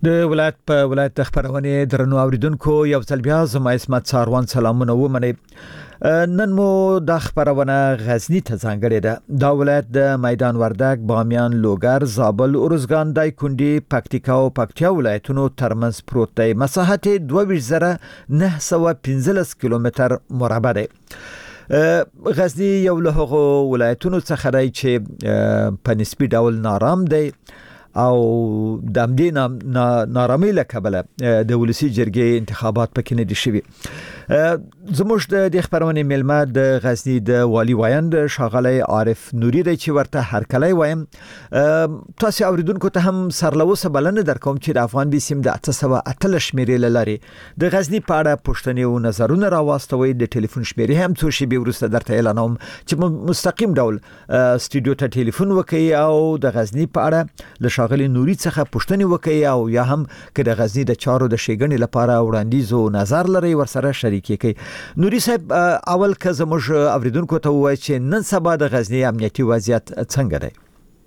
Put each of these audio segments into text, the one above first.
د ولایت د خبرونه درنو اوریدونکو یو ځل بیا زما اسمت ساروان سلامونه ومني. نن مو د خبرونه غزنی ته ځانګړې ده. دا ولایت د میدان وردګ، بامیان، لوګر، زابل، ارزګان، دایکنډي، پکتیکا او پکتیا ولایتونو ترمنځ پروت دی. مساحت 22,915 کیلومتر مربع دی. غزنی یو له هغو ولایتونو څخه دی چې په نسبي ډول نارام دی او د امدې نارامۍ له کبله د ولسی جرګې انتخابات پکې نه دي شوي. زموږ د خبرونه ملما د غزنی د والی وایند شاغلی عارف نوري دی چې ورته هرکلی وایم. تاسو اوریدونکو ته هم سرلوسه بلنه درکوم چې د افغان بي سیم د 808 شمیرې لري د غزنی په اړه پوښتنې او نظرونه راوستوي. د ټلیفون شمیرې هم څو شی به ورسته درته اعلانوم چې مستقیم ډول استودیو ته ټلیفون وکړي او د غزنی په اړه له شاغلی نوري څخه پوښتنې وکړي او یا هم که د غزنی د چارو د شیګنې لپاره وړاندیز او نظر لري ورسره شریکي کوي. نوري صاحب، اول که زموږ اوریدونکو ته وایي چې نن سبا د غزنی امنیتي وضعیت څنګه دی؟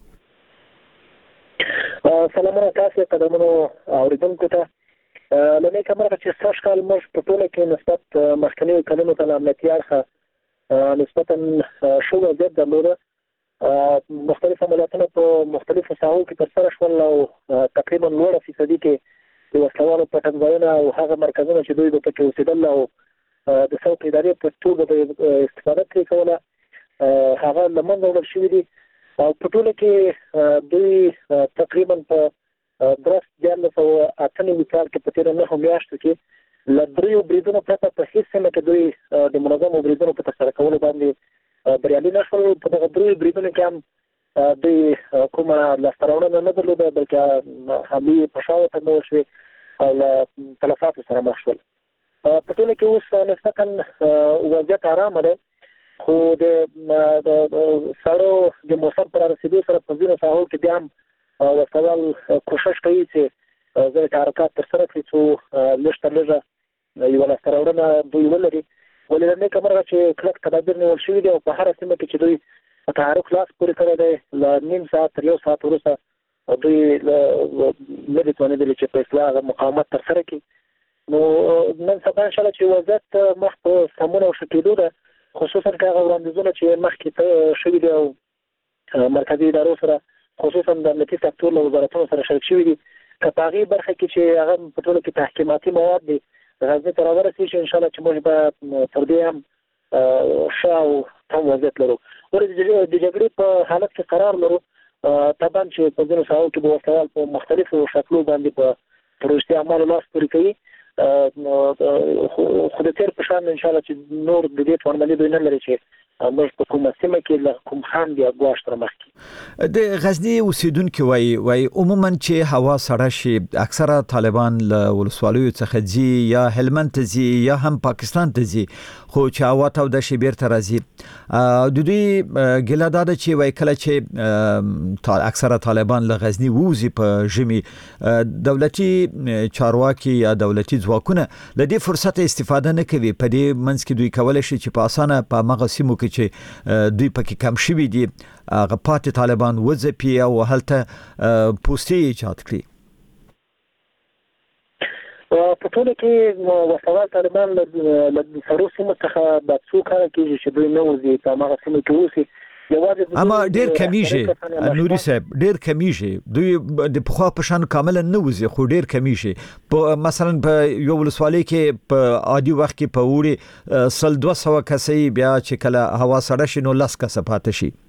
سلامونه تاسو ته دمنو اوریدونکو ته. لنه کومه چې سږ کال موږ په ټوله کې نسبت مخکنی کلونو ته امنیتي اړخ نسبتا شو وضعیت درلوده. مختلف عملیاتونه په مختلفو ساحو کې ترسره شول او تقریبا 90% کې د وسلوالو پټنځایونه او هغه مرکزونه چې دوی په کې اوسېدل او د څوک ادارې په توګه د استفاده کوله هغه لمنځه وړل شوي دي او په ټوله کې دوی تقریبا په 2018 کال کې په تېره 9 میاشتو کې له 3 بریدونو پرته په هیڅ سیمه کې دوی د منظمو بریدونو په ترسره کولو باندې بریالي نه شول. په دغه 3 بریدونو کې هم دوی کومه لاسته راوړنه نه درلوده بلکې حملې په شا ورته نه وشوې او له تلفاتو سره مخ شول. په ټوله کې اوس نسبتا وضعیت ارامه ده، خو د سړو د موسم پر رسیدو سره په ځینو ساحو کې بیا هم وسلوال کوشش کوي چې ځینې حرکات ترسره کړي څو لږ تر لږه یوه لاسته راوړنه دوی ولري. ولې له نیکه مرغه چې کلک تدابیر نیول شوي دي او په هره سیمه کې چې دوی په تحرک لاس پورې کړی دی له نیم ساعت تر 1 ساعت وروسته دوی نه دي توانېدلي چې په اصلاح مقاومت ترسره کړي. نو نن سبا انشاءالله چې وضعیت مخ په سمون او ښه کېدو ده، خصوصا که هغه وړاندیزونه چې مخکې شوي دي او مرکزي ادارو سره خصوصا د امنیتي سکتور له وزارتونو سره شریک شوي دي، که په هغې برخه کې چې هغه په ټوله کې تحکیماتي مواد دي غزني ته راورسېږي چې انشاءالله چې موږ به تر دې هم ښه او تم وضعیت لرو. ولې د جګړې په حالت کې قرار لرو، طبعا چې په ځینو ساحو کې به وسلوال په مختلفو شکلو باندې په تروریستي اعمالو لاس پورې کوي، خو د تېر په شان انشاءالله چې نور د دې توانمني دوی نه لري چې موږ په کومه سیمه کې له کوم خنډ یا ګواښ سره مخ کړو. د غزني اوسیدونکو وایي عموما چې هوا سړه شي اکثره طالبان له ولسوالیو څخه ځي یا هلمند ته ځي یا هم پاکستان ته ځي، خو چې هوا توده شي بیرته راځي. د دوی ګیله دا ده چې وایي کله چې اکثره طالبان له غزني ووځي په ژمي، دولتي چارواکي یا دولتي ځواکونه له دې فرصت استفاده نه کوي. په دې منځ کې دوی کولی شي چې په اسانه په مغه سیمو کې چې دوی پکې کم شوي دي هغه پاتې طالبان وځپي او هلته پوستې ایجاد کړي. په ټوله کې وسلوال طالبان له سړو سیمو څخه د څو کاله کېږي چې دوی نه وځي په هماغه سیمو کې اوسي. اما ډیر کمیږي نوري صاحب، ډیر کمیږي. دوی د پخوا په شان کاملا نه وځي خو ډیر کمیږي. په مثلا په یو ولسوالۍ کې په عادي وخت کې په وړي 100-200 کسې بیا چې کله هوا سړه شي نو 10 کسه پاتې شي.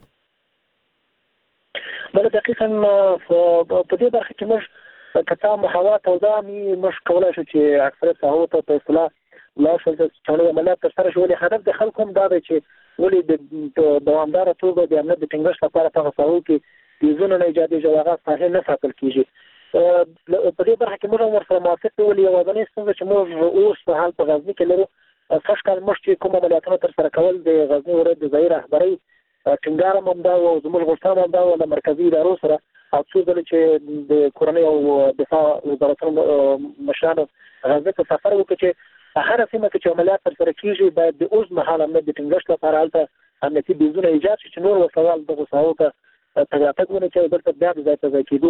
بله دقیقا په دې برخه کې موږ که هوا توده وي موږ کولی شو چې اکثره ساحو ته په اصطلاح لاړ شو چې چاڼې عملیات ترسره شي. ولې هدف د خلکو هم دا دی چې ولې د دوامداره توګه د امنیت د ټینګښت لپاره په هغه ساحو کې د ځینو نه ایجادي جوړغه ساحې نه ساتل کېږي. په دې برخه کې موږ هم ورسره موافق یو. ولې یوازینۍ ستونزه چې موږ اوس په حال په غزني کې لرو، سږ کال موږ چې کوم عملیاتونه ترسره کول د غزني ولایت د ځایي رهبرۍ ټینګار هم همدا و او زموږ غوښتنه همدا وه له مرکزي ادارو سره او څو ځله چې د کورنۍ او دفاع وزارتونو مشرانو غزني ته سفر وکړي چې هر سیمه کې چې عملیات ترسره کېږي باید د اوږدمهاله امنیت د ټینګښت لپاره هلته امنیتي بیزونه ایجاد شي چې نور وسلوال دغو ساحو ته تګ راتګ ونه کوي، بېرته بیا د ځای په ځای کېدو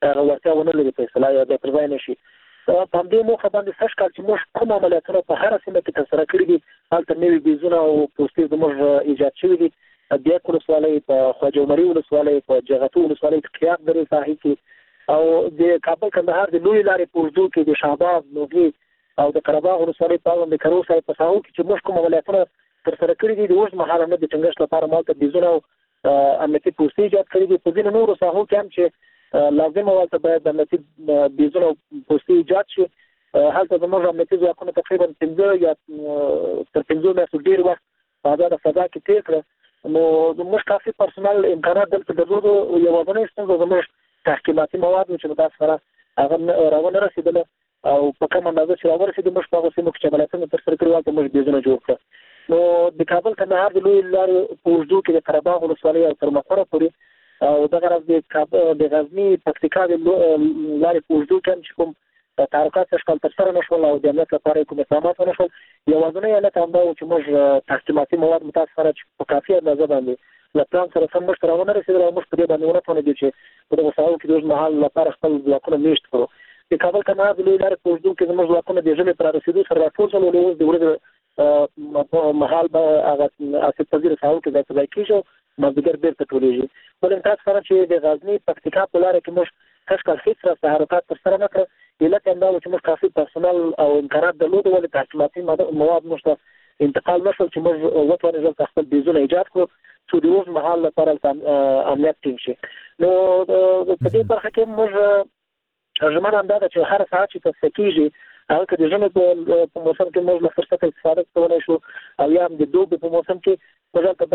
هغه ورته ونه لري په اصطلاح یا د پرځای نشي په دې موخه باندې سږ کال چې موږ کوم عملیاتونه په هر سیمه کې ترسره کړي دي هلته نوي بیزونه او پوستې زموږ ایجاد شوي دي بیا ولسوالۍ په خواجه عمري ولسوالۍ په جغتو ولسوالۍ کې قیاق درې ساحې کې او د کابل کندهار د لوی لارې په اوږدو کې د شهباز نوګي او د قره باغ ولسوالۍ په اړوند د کرو ساحې په ساحو کې چې موږ کوم عملیاتونه ترسره کړي دي د اوږد مهاله نه د ټینګښت لپاره مالته بیزونه او امنیتي پوستې ایجاد کړي دي په ځینو نورو ساحو کې هم چې لازمه ولته باید د امنیتي بیزونه او پوستې ایجاد شي هلته زموږ امنیتي ځواکونه تقریبا 15 یا تر 15 میاشتو ډېر وخت په آزاده فضا کې تېر کړه نو زموږ کافي پرسونل امکانات دلته درلودو یوازینۍ ستونزه زموږ تحقیقاتي مواد چې متاسفانه هغه راونه رسېدله او په کومه اندازه چې راورسېدو موږ په هغو سیمو کې چې عملیاتونه ترسره کړي هلته موږ بیزونه جوړ کړه نو د کابل کندهار د لوی لارې په اوږدو کې د قره باغ ولسوالۍ او تر مقره پورې او دغه راز د غزني پکتیکا د لارې په اوږدو کې هم چې کوم تحرکات سږ کال ترسره نه شول او د امنیت لپاره کوم اقدامات ونه شول یوازینی علت همدا و چې موږ تحقیقاتي مواد متاسفانه چې په کافي اندازه باندې له پلان سره سم موږ ته راونه رسېدل او موږ په دې باندې ونه توانېدو چې په دغو ساحو کې د اوږد مهال لپاره خپل ځواکونه میشت کړو د کابل کندهار د لوی لارې په اوږدو کې زموږ ځواکونه د ژمي پر رسېدو سره راټول شول او اوس د ورځې مهال به هغه اسید پذیره ساحو کې ځای کېږي مازدیګر بیرته ټولېږي ولې متاسفانه چې د غزني پکتیکا په لاره کې موږ سږ کال هېڅ راز تحرکات ترسره نه کړه علت یې همدا و چې موږ کافي پرسونل او امکانات درلودو ولې تحقیقاتي مواد موږ ته انتقال نه شول چې موږ وتوانېدل دلته خپل بیزونه ایجاد کړو چې د اوږد مهال لپاره امنیت ټینګ شي نو په دې برخه کې موږ ژمنه همدا ده چې هر ساعت چې تصفیه کېږي هغه که د ژمي په موسم کې موږ له فرصته استفاده کولی شو او یا هم د دوبي په موسم کې موږ هلته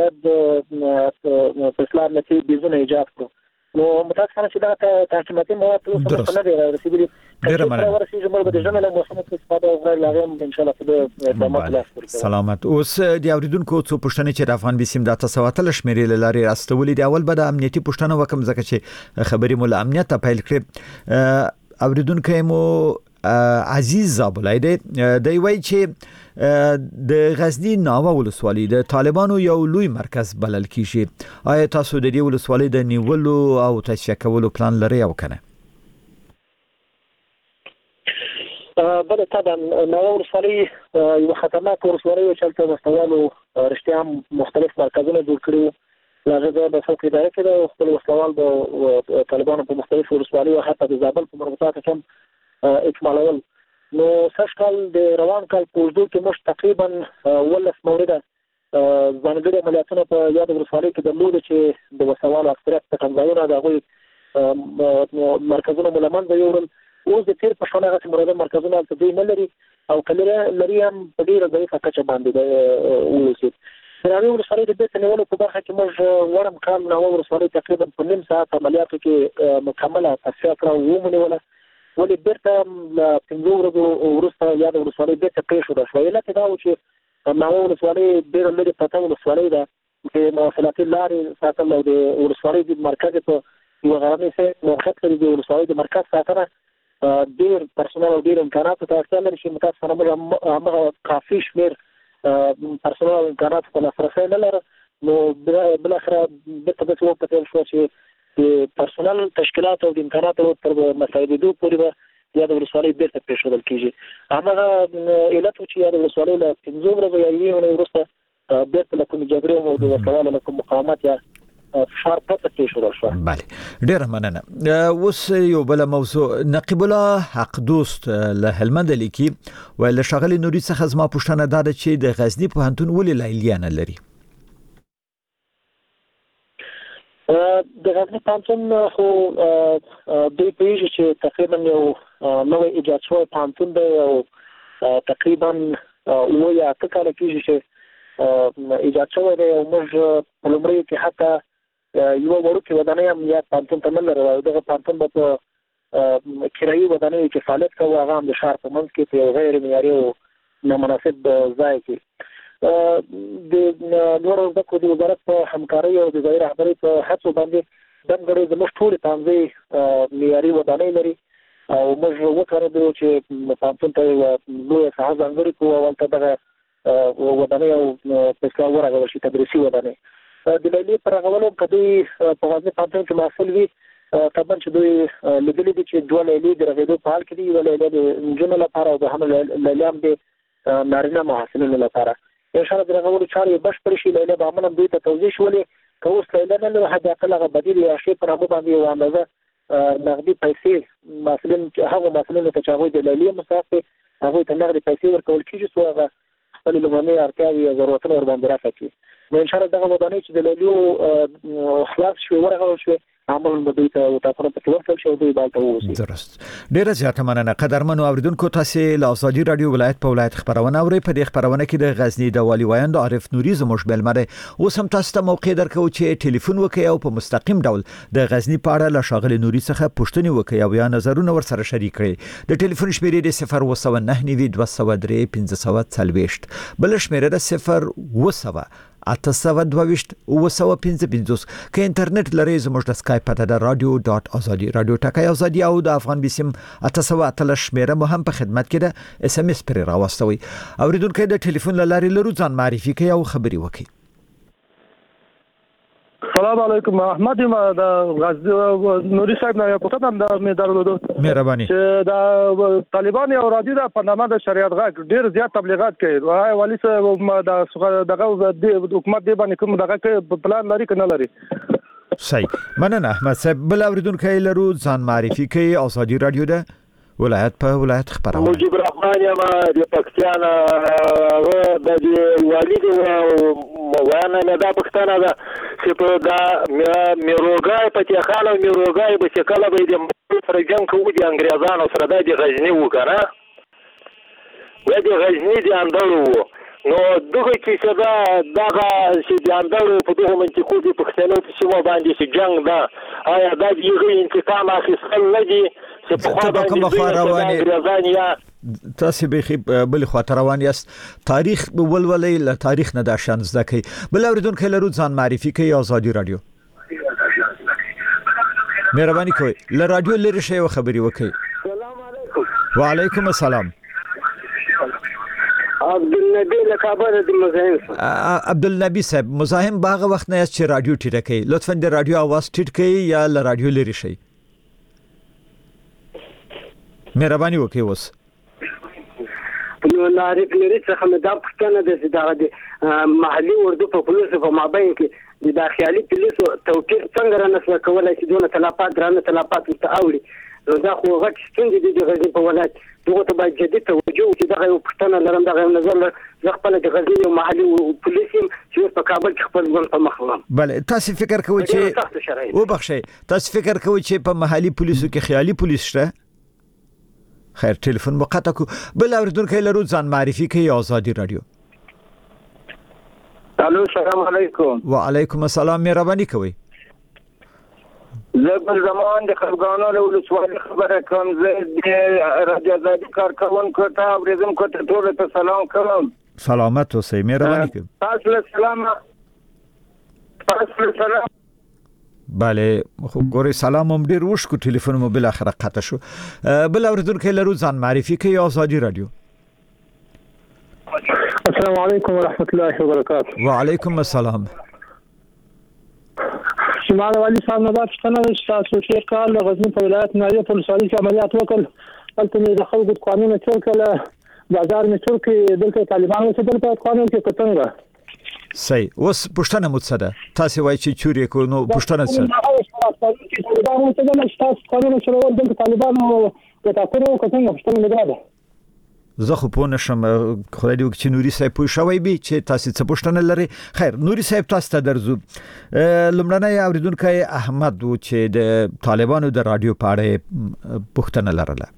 باید په اصطلاح امنیتي بیزونه ایجاد کړو نو متاسفانه چې دغه تحکیماتي مواد تر اوسه موږ ته نه دي رسېدلي ډېره مننه ورسېږي موږ به د ژمي له موسمه څخه استفاده وکړو له هغې هم انشاءالله په دې اقداماتو لاس ورکوو سلامت اوس د اورېدونکو څو پوښتنې چې د افغان بي سي م د 813 شمېرې له لارې راستولې دي اول به د امنیتي پوښتنه وکړم ځکه چې خبرې مو له امنیته پیل کړې اورېدونکی مو عزیز زابلای دی وایي چې د غزنی ناوه ولسوالۍ د طالبانو یو لوی مرکز بلل کیږي آیا تاسو د دې ولسوالۍ د نیولو او تصفیه کولو پلان لرئ او کنه بله طبعا ناوه ولسوالۍ یو خطرناک ولسوالۍ چې هلته وسلوالو رښتیا هم مختلف مرکزونه جوړ کړي وو له هغې ځایه به خلک اداره کېده خپل وسلوال به طالبانو په مختلفو ولسوالیو حتی د زابل په مربوطاتو کې هم اکمالول نو سږ کال د روان کال په اوږدو کې موږ تقریبا 18 مورده ځانګړي عملیاتونه په یاده ولسوالۍ کې درلوده چې د وسوالو اکثریت ټکنځایونه د هغوی مرکزونه مو له منځه یوړل اوس د تېر په شان هغسې مورده مرکزونه هلته دوی نه لري او که لري هم په ډېره ضعیفه کچه باندې واوسېد د هغې ولسوالۍ د بیرته نیولو په برخه کې موږ وړم کال ناوه ولسوالۍ تقریبا په نیم ساعت عملیاتو کې مکمله تصفیه کړه او ومونیوله ولې بیرته له 15 ورځو وروسته یاده ولسوالۍ بیرته پرېښوده شوه علت یې دا و چې ناوه ولسوالۍ ډېره لرې پرته ولسوالۍ ده د مواصلاتي لارې ساتل او د ولسوالۍ د مرکز په یوه غرنۍ سیمه موقعیت لري د ولسوالۍ د مرکز ساتنه ډېر پرسونل او ډېر امکاناتو ته اړتیا لري چې متاسفانه موږ همغه کافي شمېر پرسونل او امکاناتو ته لاسرسی نه لره نو بالاخره بیرته داسې وپتېل شوه چې د پرسونل تشکیلات او د امکاناتو تر مساعدېدو پورې به یاده ولسوالۍ بیرته پرېښودل کېږي همغه علت و چې یاده ولسوالۍ له 15 ورځو یا یوې اونۍ وروسته بیرته له کومې جګړې او د وسلوالو له کوم مقاومت یا فشار پرته پرېښودل شوه بله ډېره مننه اوس یو بله موضوع نقیب الله حق دوست له هلمند لیکي ویل له ښاغلي نوري څخه زما پوښتنه دا ده چې د غزني پوهنتون ولې لیلیه نه لري د غزني پوهنتون خو دوی پوهېږي چې تقریبا یو نوی ایجاد شوی پوهنتون دی او تقریبا 7 یا 8 کاله کېږي چې ایجاد شوی دی او موږ په لومړیو کې حتی یوه وړوکې ودانۍ هم یا پوهنتون ته نه لرو او دغه پوهنتون به په کرایي ودانیو کې فعالیت کوو هغه هم د ښار په منځ کې په یو غیر معیاري او نامناسب ځای کې د نورو زده کړو د وزارت په همکارۍ او د ځایي رهبرۍ په هڅو باندې ځانګړې زموږ ټولې پوهنځۍ معیاري ودانۍ لري او موږ وکړو چې پوهنتون ته یوه لویه ساحه ځانګړې کړو او هلته دغه ودانۍ او په اصطلاح ورغول شي تدریسي ودانۍ د لیلیې په رغولو که دوی په غزني پوهنتون کې محصل وي طبعا چې دوی لیدلي دي چې دوه لیلې د رغېدو په حال کې دي، یوه لیله د نجونو لپاره او دوهمه لیله هم د نارینه محصلینو لپاره. انشاءالله د رغولو چارې بشپړې شي. لیله به عملاً دوی ته توضیح شولې که اوس لیله نه لري، حداقل هغه بدیل یا شی په نامه باندې یوه اندازه نغدي پیسې محصلین هغو محصلینو ته چې هغوی د لیلې مصرف دي هغوی ته نغدي پیسې ورکول کېږي څو هغه خپلې لومړنۍ اړتیاوې او ضرورتونه ورباندې رفع کړي. نو انشاءالله دغه ودانۍ چې د لیلیو خلاص شوې ورغول شوې عملاً به دوی ته وټاکونه پکې ورکړل شي او دوی به هلته واوسي. درست. ډېره زیاته مننه. قدرمنو اوریدونکو، تاسې له ازادي راډیو ولایت په ولایت خبرونه اورئ. په دې خبرونه کې د غزنی د والي ویاند عارف نوري زموږ بلمه دی. اوس هم تاسو ته موقع درکوو چې ټلیفون وکړئ او په مستقیم ډول د غزنی په اړه له ښاغلي نوري څخه پوښتنې وکړئ او یا نظرونه ورسره شریک کړئ. د ټلیفون شمیرې د 0299203 بل شمیره د 0 822 که انټرنیټ لري زموږ د اسکایپ پته د radio.azadi رادیو ټاکای ازادي او د افغان بسم 813 شمیره مو هم په خدمت کې ده. اس ام اس پر راوستوي. اوریدونکو د ټلیفون لارې لرو ځان معرفي کوي او خبري وکړي. السلام علیکم. احمد د غزنی نوري صاحب نه پوښتنه د مې درلوده. مهرباني. چې د طالبان او رادیو د پنامه د شریعت غږ ډیر زیات تبلیغات کوي. وای والی صاحب دغه حکومت دی باندې کوم دغه کې پلان لري کنه لري؟ صحیح. مننه احمد صاحب. بل اوریدونکو لرو ځان معرفي کوي. ازادي رادیو ده ولایت په ولایت خبرونه. مجيب الرحمن یم د پاکستان د والد وانا نه دا پښتنه ده چې په دا میروګای په تخاله میروګای به چې کله به د سره جنگ کوي د انګریزانو سره د غزنی وکړه و د غزنی د اندرو نو دغه کې چې دغه چې د اندرو په دغه منطقو د پښتنو په سیمه باندې چې جنگ ده آیا دا د انتقام اخیستل نه دي چې په خوا باندې انګریزان تاسو به بل خاطر روان یاست. تاریخ ولولې له تاریخ نه د شان زده کوي. بل اوریدونکو لرو ځان معرفي کوي. ازادي رادیو مهرباني کوي له رادیو لري شی او خبري وکړي. السلام علیکم. وعلیکم السلام. عبدالنبی لکابل د مزاحم. عبدالنبی صاحب مزاحم باغ وخت نه چې رادیو ټیټه کوي. لطفا د رادیو आवाज ټیټ کړئ یا له رادیو لري شي. مهرباني وکړئ. اوس نو نعرف لري څخه مې دا پښتنه د محلي اردو په پولیسو په مابین کې د داخلي پولیسو توقیر څنګه رانسل کولای شي دونه تلافات درانه تلافات متعاولي. نو دا خو غټ ستونزې دي د غزنی په ولایت. دغه ته باید جدي توجه وشي. دغه یو پښتنه لرم دغه نظر زه خپل د غزنی یو محلي پولیس یم چې په کابل کې خپل ژوند په مخ وړم. بله تاسو فکر کوئ چې وبخښئ تاسو فکر کوئ چې په محلي پولیسو کې خیالي پولیس شته؟ خیر ټلیفون مقطع کو. بل اوریدونکو لرو ځان معرفي کوي. ازادي رادیو. الو السلام علیکم. وعلیکم السلام. مهرباني کوي. زه بل زمان د خلګانو له ولسوالۍ خبره کوم. زه د رادیو آزادي کارکوونکو ته اوریدونکو ته ټول ته سلام کوم. سلامت اوسئ. مهرباني کوي. تاسو سلام. بله خو ګوري سلام هم ډیر وشکو. ټلیفون مو بل اخر قطع شو. بل اوریدونکو لرو ځان معرفي کوي. ازادي رادیو. السلام علیکم ورحمت الله وبرکاته. وعلیکم السلام. شمال والی صاحب نه دا پښتنه چې تاسو چې کال غزنی په ولایت ناریه په ولسوالۍ کې عملیات وکړ هلته مې د خلکو قانون څور کړل بازار مې څور کې دلته طالبان اوسېدل په قانون کې کتنګه. صحیح. اوس پښتنه مو څه ده؟ تاسو وایي چې چوري کو نو پښتنه څه؟ طالبان اوسېدل چې تاسو قانون څور دلته طالبانو د تاکورو کتنګه پښتنه نه ده. زه خو په نشم خدای دې چې نوري صاحب پوه شوی به چې تاسو څه پوښتنه لري. خیر نوري صاحب تاسو ته درځو. لمړنۍ اوریدونکو احمد و چې د طالبانو د رادیو په اړه پوښتنه لرله.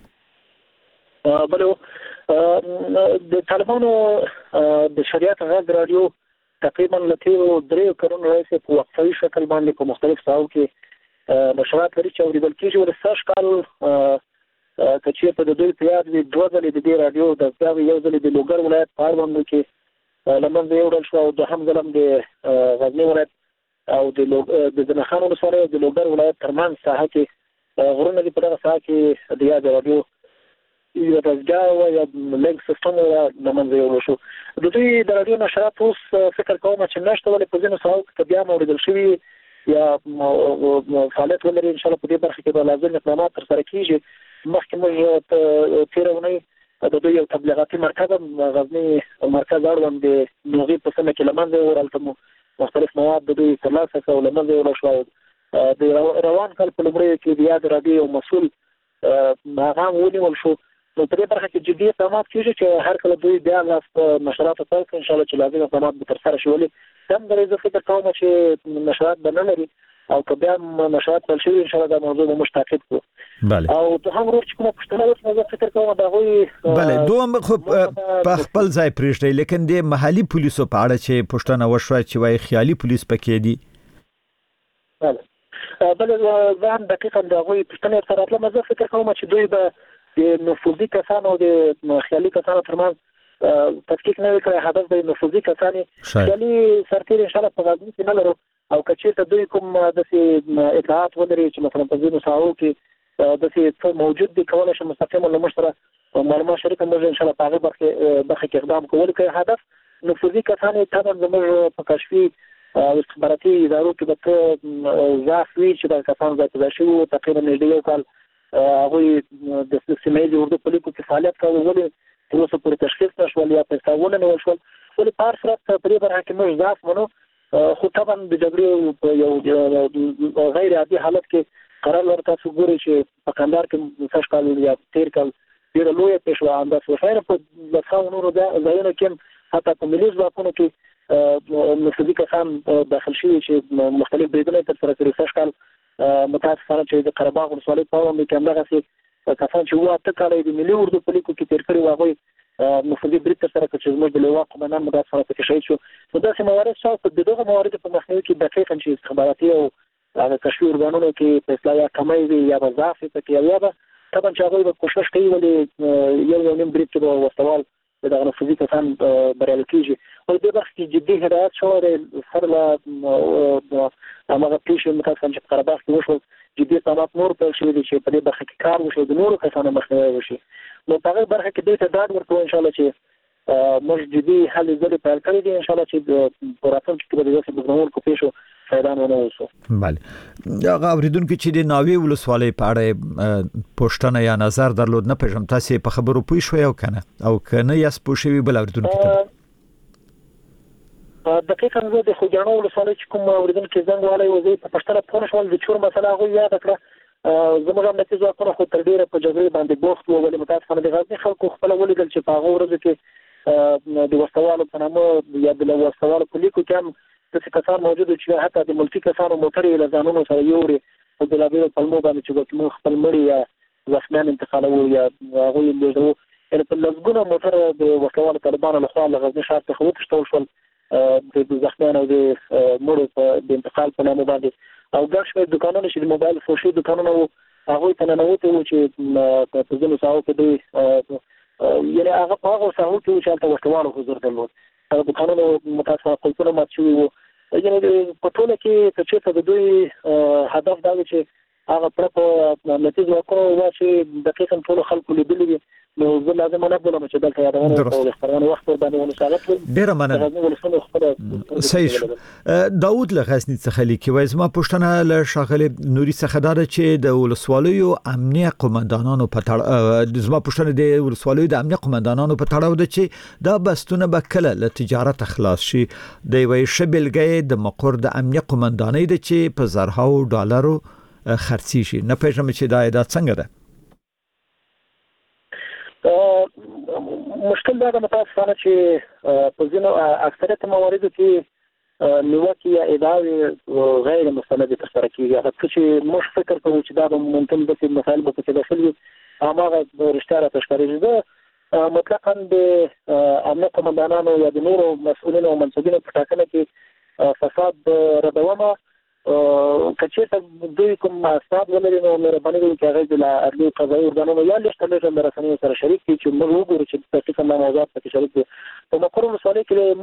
بلو د طالبانو د شریعت غږ رادیو تقریبا لتیرو 3 کلونو راځي په وقفي شکل باندې په مختلف ساحو کې نشرات لري چې اوریدل کېږي. ولساش کال کچې په دوی په یاد دي 2 ځلې د دې رادیو د ځاوي یو ځلې د لوګر ولایت په اړه باندې کې لمن یو ډول شو د هم ځلم د غزنی ولایت او د زنخان ولسوالۍ او د لوګر ولایت ترمن ساحه کې غرونه دي. په دغه ساحه کې د یاد رادیو یو راځي یا لنک سیستم لمن یو شو. د دوی د رادیو نشرات اوس فکر کوم چې نشته ولې په ځینو ساحو کې بیا اوریدل شوی یا فعالیت ولري ان شاء الله په دې برخه کې به لازم اقدامات تر سره کیږي. مخکې موږ تیرونی د دوی یو تبلیغاتي مرکز غزنی مرکز اړوند د نوغي په سمه کې لمنځه ورالته مختلف مواد د دوی ترلاسه کول لمنځه ورشو. د روان کال په لومړي کې د یاد رادیو یو مسؤل هغه ونیول شو. نو په دې برخه کې جدي اقدامات کیږي چې هر کله دوی بیا لاس نشرات پیل کړي ان شاء الله چې لازم اقدامات به تر سره شي. ولې هم درې زه فکر کوم چې نشرات به نه لري او که بیا نشرات پیل شي ان شاء الله دا موضوع به مشتاقت کو. بله. او ته هم ورته کوم پښتنه اوس زه فکر کوم دا غوي بله دوم خو په خپل ځای پرېږدي، لیکن د محلي پولیسو په اړه چې پښتنه وشوه چې وایي خیالي پولیس پکې دي. بله زه هم دقیقا دا غوي پښتنه سره راتلم. زه فکر کوم چې دوی به د نفوذي کسانو او د خیالي کسانو ترمنځ تفکیک نه وکړي. هدف د نفوذي کسانو خیالي سرتیر ان شاء الله په غزني کې نه لرو او کچې ته دوی کوم د اطلاعات ولري چې مثلا په ځینو ساحو کې د څه موجود دي کولای شي مستقیما له مشره معلومات شریکه موږ ان شاء الله په هغه برخه کې اقدام کول کوي. هدف نفوذي کسانو ته زموږ په کشفي او استخباراتي ادارو کې به ضعف وي چې د کسانو ځای په ځای شي. تقریبا نږدې یو کال هغه د سیمې اردو په لیکو کې فعالیت کوي، ولې تر اوسه پورې تشخیص نشول یا پېښونه نه وشول. ولې په هر صورت په دې برخه کې موږ ضعف منو. خو طبعا د جګړې په یو غیر عادي حالت کې قرار لري. تاسو ګورئ چې په کندهار کې څه کال یا تیر کال ډېر لوی پېښه انداز وشوه. په لساو نورو ځایونو کې حتی په ملي ځواکونو کې نفوذي کسان داخل شوي چې مختلف بریدونه ترسره کړي. څه کال متاسفانه چې د قره باغ ولسوالۍ په اړه کې همدغسې کسان چې اته کاله د ملي اردو په لیکو کې تېر کړي وو هغوی نفوذي برید ترسره کړ چې زموږ د لواء قومندان متاسفانه پکې شهید شو. نو داسې موارد شته. د دغه مواردو په مخنیوي کې دقیقا چې استخباراتي او هغه کشفي ارګانونو کې په اصطلاح یا کمی وي یا به ضعف پکې او یا به طبعا چې هغوی به کوشش کوي ولې یو نیم برید کې به وسوال دغه نفوذي کسان بریالي کېږي. او دې برخه کې جدي هدایت شوی دی سره له هماغه پېښې متاسفانه چې په قره باغ کې وشول. جدي اقدامات نور پیل شوي دي چې په دې برخه کې کار وشي، د نورو کسانو مخنیوی وشي. نو په هغه برخه کې دوی ته ډاډ ورکوو ان شاء الله چې موږ جدي هلې ځلې پیل کړي دي. ان شاء الله چې په راتلونکي کې به د داسې بزرګونکو پېښو فایدان ونه اوسو. بله هغه اورېدونکي چې د ناوې ولسوالۍ په اړه پوښتنه یا نظر درلود، نه پېژنم تاسې په خبرو پوه شوئ او که نه، او که نه یاست پوه شوي بل اورېدونکي ته دقیقا زه د خوږیاڼو ولسوالۍ چې کوم اورېدونکي زنګ والی و زه په پښتنه پوه نه شول. د چور مسله هغوی یاده کړه. زموږ امنیتي ځواکونه خو تر ډېره په جګړې باندې بوخت وو. ولې متاسفانه د غزني خلکو خپله ولیدل چې په هغو ورځو کې د وسلوالو په نامه یا د وسلوالو په لیکو کې هم داسې کسان موجود وو چې حتی د ملکي کسانو موټرې له ځانونو سره یوړې په بېلابېلو پلمو باندې چې ګوتې موږ خپل مړي یا زخمیان انتقالوو یا هغوی لېږدوو. یعنې په لسګونه موټر د وسلوالو طالبانو لخوا له غزني ښار څخه وتښتول شول د زخمیانو د مړو د انتقال په نامه باندې. او ګڼ شمېر دوکانونه چې د موبایل فروشي دوکانونه وو هغوی ته ننوتې وو چې په ځینو ساحو کې دوی یعنې هغه په هغو ساحو کې وو چې هلته وسلوالو حضور درلود. هغه دوکانونو متاسفانه قلفونه مات شوي وو. یعنې په ټوله کې که چېرته د دوی هدف دا وي چې هغه پړه په امنیتي ځواکونو واشي دقیقا ټولو خلکو لیدلي وي. نو زه لازم نه بولم چې دلته یادونه او د خبرونو وخت باندې ونسالت ډېره مننه. صحیح شو. داود له غزني څخه لیکي وایي زما پوښتنه له ښاغلي نوري څخه دا ده چې د ولسوالیو امنیه قومندانانو په تړاو زما پوښتنه د ولسوالیو د امنیه قومندانانو په تړاو ده چې دا بستونه به کله له تجارت خلاص شي. د یوې ښه بېلګې د مقر د امنیه قومندانۍ ده چې په زرهاو ډالرو خرڅي شي. نه پېژنم چې دا ادعا څنګه ده. مشکل دا ده متاسفانه چې په ځینو اکثریت مواردو کې نیوکې یا ادعاوې غیر مستندې ترسره کېږي. هغه څه چې موږ فکر کوو چې دا به ممکن داسې مسایل به پکې داخل وي هماغه رښتیا راته ښکارېږي. زه مطلقا د امنیه قومندانانو یا د نورو مسؤلینو او منصبینو په ټاکنه کې فساد ردومه. که چېرته دوی کوم اسناد ولري نو مهرباني وکړئ چې هغه د عدلي قضایي ارګانونو یا لږ لږ د رسنیو سره شریک کړي چې موږ وګورو چې دقیقا دا موضوعات پکې شریک دي. په مقر ولسوالۍ کې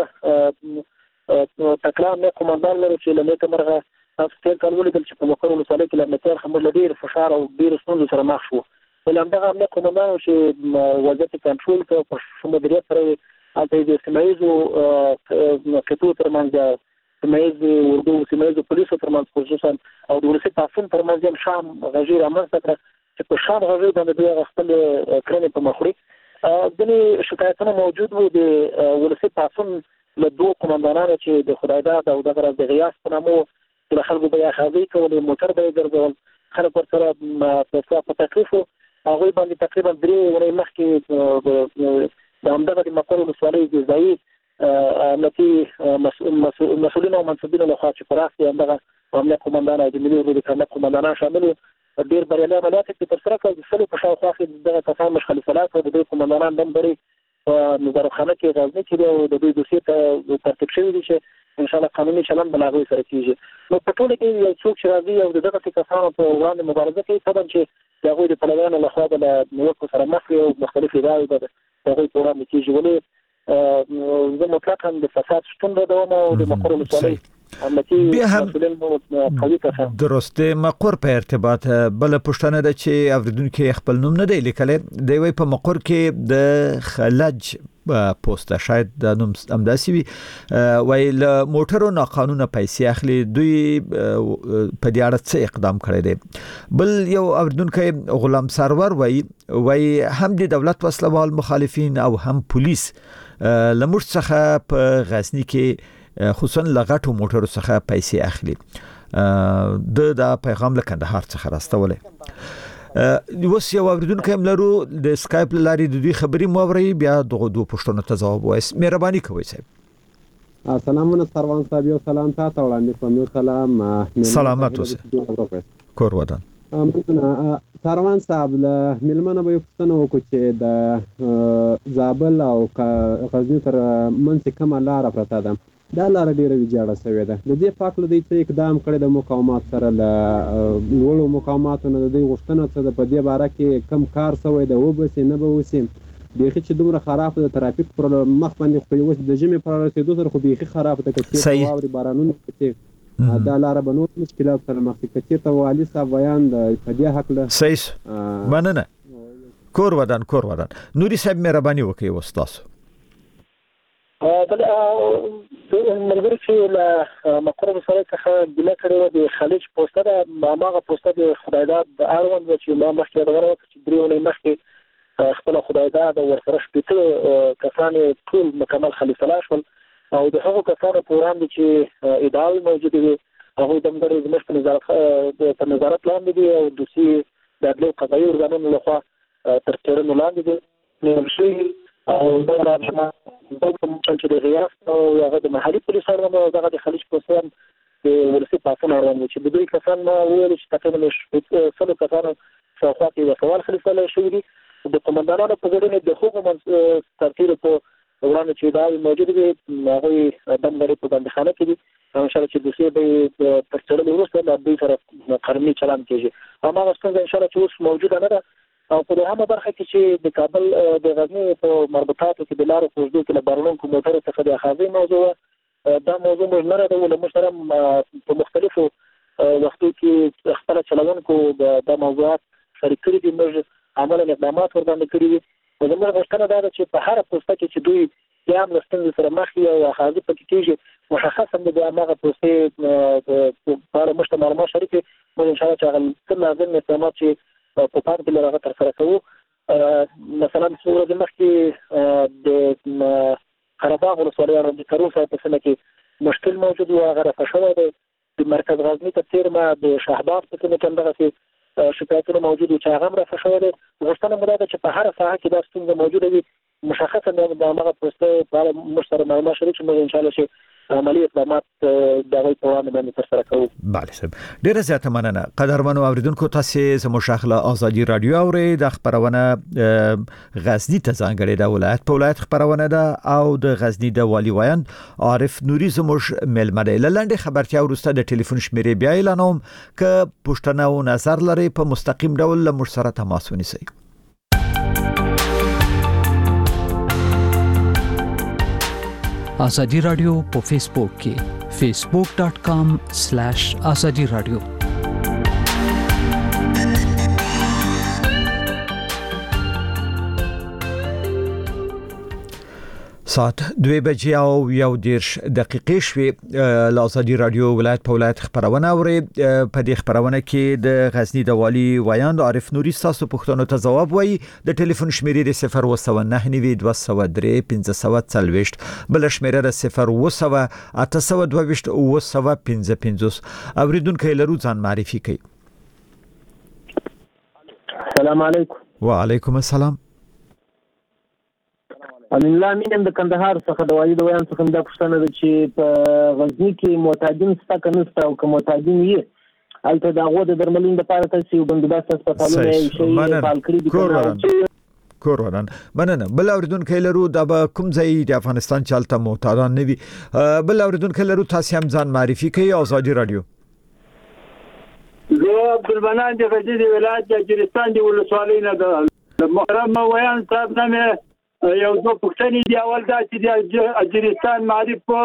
موږ تکړه امنیه قومندان لرو چې له نیکه مرغه تاسو تېر کال ولیدل چې په مقر ولسوالۍ کې له امنیتي اړخه موږ له ډېر فشار او ډېرو ستونزو سره مخ شوو. ولې همدغه امنیه قومندانو چې وضعیت یې کنټرول کړ په ښه مدیریت سره هلته یې د سیمه ییزو قطعو ترمنځ سیمایز اردو سیمایز پولیسو ترمنځ خصوصا او د ولسی پاسون ترمنځ هم شام غږی رامنځته کړ چې په شام غږی باندې دوی خپل کړنې په مخوري ځینې شکایتونه موجود وو د ولسی پاسون له دوه قومندانانو چې د خدایداد او دغه د غیاث په نامو د خلکو بیا خاوي کولې موټر به ګرځول خلک ورسره په تکلیف هغه باندې تقریبا 3 ورځې مخکې د همدغه د مقر ولسوالۍ د ځای امنیتي مسؤلین او منصبین له خوا چې پراخي همدغه امنیت قومندان او د ملي ورو د امنیت قومندانان شامل ډیر بریالي عملیات چې تر سره کړل د سلو په شاوخوا کې دغه کسان مشخصات او د دوی قومندانان هم بری نظرخانه کې غوښتنه کړې او د دوی دوسیه ته ترتیب شوی دي چې ان شاء الله قانوني چلند بلاغوي سره کیږي نو په ټول کې یو څوک چې راځي او دغه کسانو په وړاندې مبارزه کوي طبعا چې دغه د پلویانو له خوا د نیوکو سره مخ او مختلف ادارې د دغه وړاندې کیږي ولې زه مطلقاً د فساد شتون د او د مقر ولسوالۍ بیا هم درسته مقر په ارتباط بل پښتنه ده چې اوریدونکو خپل نوم نه دی لیکلی دی وی په مقر کې د خلج پوسټه شاید د نوم امداسي وي وای له موټرو ناقانونه پیسې اخلي دوی په دې اړه څه اقدام کړی دی بل یو اوریدونکو غلام سرور وای هم د دولت وسلوال مخالفین او هم پولیس لمر څخه په غزنی کې خصوصا لغټو موټرو څخه پیسې اخلي د پیغام له کندهار څخه راستولې وس یو اوریدونکو هم لرو د اسکایپ لاري د دوی خبري موري بیا دغه دوه پښتنو ته جواب وایس مهرباني کوئ صاحب سلامونه سروان صاحب یو سلام تاسو وړاندې کوم یو سلام سلامات اوسه کور ودان سروان صاحب له ملمنه به پښتنو وکړو چې د زابل او غزنی تر منځ کومه لار پرته ده دا لار ډیره ویجاړه شوې ده د دې پاک له دې اقدام کړی د مقاومت سره له لوړو مقاوماتو نه د غوښتنه څه په دې باره کې کم کار شوی د وبسې نه به وسی بیخي چې دومره خراب د ترافیک پر مخ باندې خو یو د جمع پر رسیدو سره خو بیخي خراب ده چې واوري بارانونه کې دا لار به نور مشکلات سره مخ کې ته والی صاحب بیان د فدیه حق له صحیح مننه کور ودان نوري صاحب مهرباني وکړئ وستاسو بل ملګری چې له مقر ولسوالۍ څخه ګیله کړې وه د خلیج پوسټه ده هماغه پوسټه د خدایداد د اړوند چې ما مخکې دغه وکړه چې 3 ورځې مخکې خپله خدایداد او ورسره 15 کسان ټول مکمل خلیفه شول او د هغو کسانو په وړاندې چې ادعاوې موجودې وي هغوی دمګړې زموږ په نظارت لاندې دي او دوسیې د عدلي او قضایي ارګانونو لخوا تر څېړنو لاندې دي نیول شوي او دا چې د غیاث او هغه د محلي پولیسو او دغه د خلیج پوسټ د ولسی پاسون اړوند چې د دوی کسان ویل چې تقریبا 100 کسانو شاوخوا کې د سوال خلیفه شوي دي د قومندانانو په ګډون د حکومت ترتیب په وړاندې چې دا موجود دي هغوی دمګړې په بندخانه کې دي ان شاء الله چې دوی به تر څلور وروسته د دوی سره قانوني چلند کیږي هماغه څنګه ان شاء الله چې اوس موجوده نه ده او په دغه برخه کې چې د کابل د غزنی په مربوطاتو کې د لارو کوژدو کې له بارونکو موټرو څخه د اخاذي موضوع دا موضوع موږ نه راځو له مشترم په مختلفو وختو کې خپل چلونکو د موضوعات شریک کړي دي موږ عمل اقدامات ورباندې کړي دي او زموږ غوښتنه دا ده چې په هر پوسټه کې چې دوی یا هم له ستونزې سره مخ وي او اخاذي پکې کېږي مشخصا د هغه پوسټې په اړه موږ ته معلومات شریک کړي موږ ان شاء الله چې هغه څه لازم اقدامات چې په پام کې لرغه تر سره کوو مثلا څو ورځې مخکې د قرهباغ ولسوالۍ د کرون صاحب په سیمه کې مشکل موجود و هغه رفع شوی دی د مرکز غزني ته څیرمه د شهباز په سیمه کې همدغسې شکایتونه موجود و چې هغه هم رفع شوی دی غوښتنه مو دا ده چې په هره ساحه کې دا ستونزه موجوده وي مشخصا د همغه پوسټې په اړه موږ سره معلومات شریک شو موږ انشاءالله چې عملی اقدامات د هغوی په وړاندې باندې ترسره کوو. بله صاحب ډېره زیاته مننه. قدرمنو اورېدونکو تاسې زموږ شاخله ازادي رادیو اورئ. د خپرونه غزني ته ځانګړې ده، ولایت په ولایت خپرونه ده او د غزني د والي ویاند عارف نوري زموږ مېلمه دی. له لنډې خبرتیا وروسته د ټلیفون شمیرې بیا اعلانوم که پوښتنه او نظر لرئ په مستقیم ډول له موږ سره تماس ونیسئ. آزادی رادیو په فیسبوک کې facebook.com/azadi radio ساعت 2 بجې او 1 دقیقې شوې لازادي رادیو ولایت په ولایت خبرونه اوري. په دې خبرونه کې د غزنی د والی ویاند عارف نوري تاسو پوښتنو ته جواب وایي. د ټلیفون شمیرې 019921540 بل شمیره 0802822 اوریدونکو لرو ځان معرفي کوي. السلام علیکم. وعلیکم السلام. امین الله مینم د کندهار څخه د والی د ویان څخه د پښتنه د چې په غزنی کې معتادین ستا کنيسته او کوم معتادین یې البته دغه د درملین د پاره تاسو بندوبست هسپتالونه یې شي فعال کړی دي. کوروران مننه. بل اوریدونکو لرو د کوم ځای د افغانستان چالتہ معتادان نه وي. بل اوریدونکو لرو تاسو هم ځان معرفي کوي. ازادي رادیو زه عبدالمنان د غزنی د ولایت د اجرستان د ولسوالۍ نه د محترم ویان صاحب نه یو څو پوښتنې دی. اول دا چې د اجرستان معرف په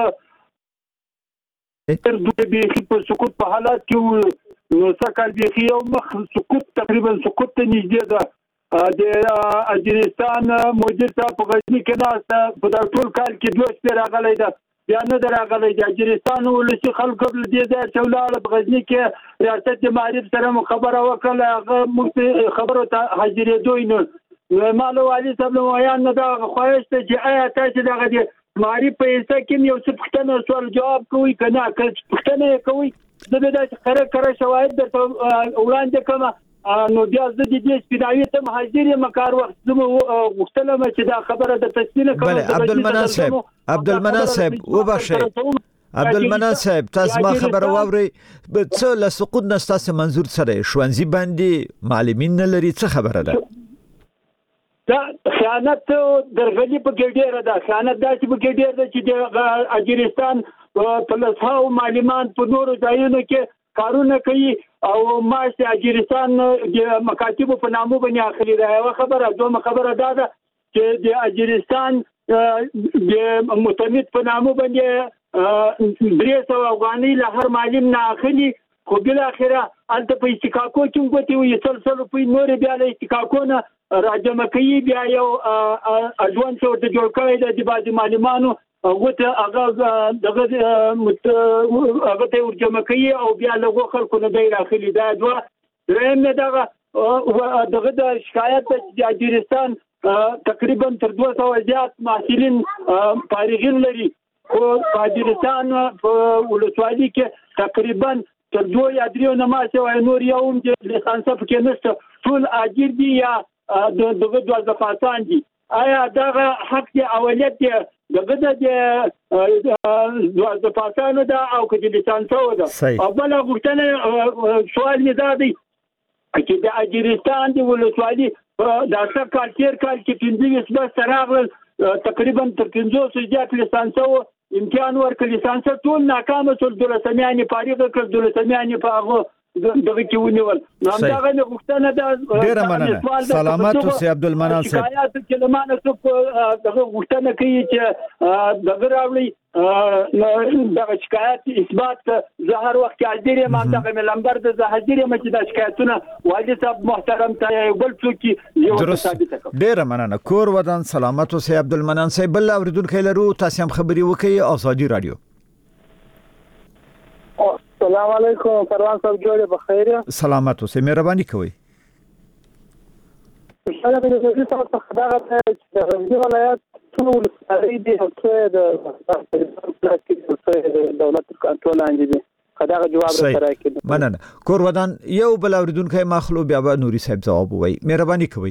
تر دوی به په سقوط په حالات کې نو څکل به یو مخ سقوط تقریبا سقوط ته نږدې ده. د اجرستان مدیر صاحب په غزنی کې ناسته په ټول کال کې 2 شپې راغلی ده بیا نه راغلی. د اجرستان ولسی خلکو په دې ځای چې ولاړ په غزنی کې ریاست د معرف سره خبره وکړه. هغه خبره ته حاضرې دوی نه مالو علي صاحب نو ویان نه دا خواهش ته چې آیا تاسو دغه د معرف په حصہ کې یو څه پوښتنه سوال جواب کوي کنه پوښتنه کوي د دې د کره شواهد د وړاندې کوم نو بیا د دې سپیداوی ته حاضر مکار وخت زمو وختلم چې دا خبره د تسلیم کوم. بله عبدالمنان صاحب وبخښئ. عبدالمنان صاحب تاسو ما خبر واوري څه له سقوط نستاسه منظور سره شوانزي باندې معلمین نه لري څه خبره ده؟ دا خیانت درغلي په کې ډیره ده. خیانت داسې په کې ډیره ده چې د اجرستان په لسهاو معلمان په نورو ځایونو کې کارونه کوي او معاش اجرستان د مکاتبو په نامو باندې اخلي. دا یو خبره. دومره خبره ده چې د اجرستان د متمد په نامو باندې 300 افغانۍ له هر معلم نه اخلي. خو بل اخره انت په استقاقو کې وګورئ یو سلسله په نور بیا له استقاقو نه راجم کوي بیا یو اډوانس ورته جوړ کړی د بعض معلمانو غوته هغه دغه ته ورجم کوي او بیا له خلکو نه دی راخلي. دا دوه درېم نه دغه د شکایت د اجرستان تقریبا تر 200 زیات محصلین فارغین لري. او اجرستان په ولسوالۍ کې تقریبا تر 2 یا 3 نماسه او نور یو د لیسانس په کې نشته. ټول اجر دي یا دغه د پاسان دي. آیا دغه حق دی اولیت دی دغه د پاسانو دا او کې د لیسانسو ده. او بل غوښتنه سوال یې دا دی چې د اجرستان د ولسوالۍ د اصل کال تیر کال کې 15 بس راغل تقریبا تر 500 زیات لیسانسو امتحان ورکړ. لیسانس ټول ناکام شول. دولسمیانې فارغ کړ. دولسمیانې په هغه دغه کې ونیول. نو همدغه غوښتنه ده. ډیره مننه. سلامات اوسئ عبدالمنان صاحب. شکایت چې لمانه څوک دغه غوښتنه کوي چې دغه راوړي دغه شکایت اثبات زهر وخت حاضر یم. دغه ملمبر د حاضر یم چې د شکایتونه والد صاحب محترم ته بل څوک یو ثابت کړي. ډیره مننه. کور ودان سلامات اوسئ عبدالمنان صاحب. بل اوریدونکو لرو تاسو هم خبري وکړئ. ازادي رادیو. السلام علیکم پروان صاحب جوړه بخیر. سلامات اوسئ. مهرباني کوئ. انشاءالله د دې څخه خبره ده چې د غزنی ولایت ټول ولسوالۍ دي او څه د دولت کنټرول لاندې دي. خدای جواب راکړي. مننه. کور ودان یو بل اوریدونکو مخلو بیا نوري صاحب جواب وایي. مهرباني کوئ.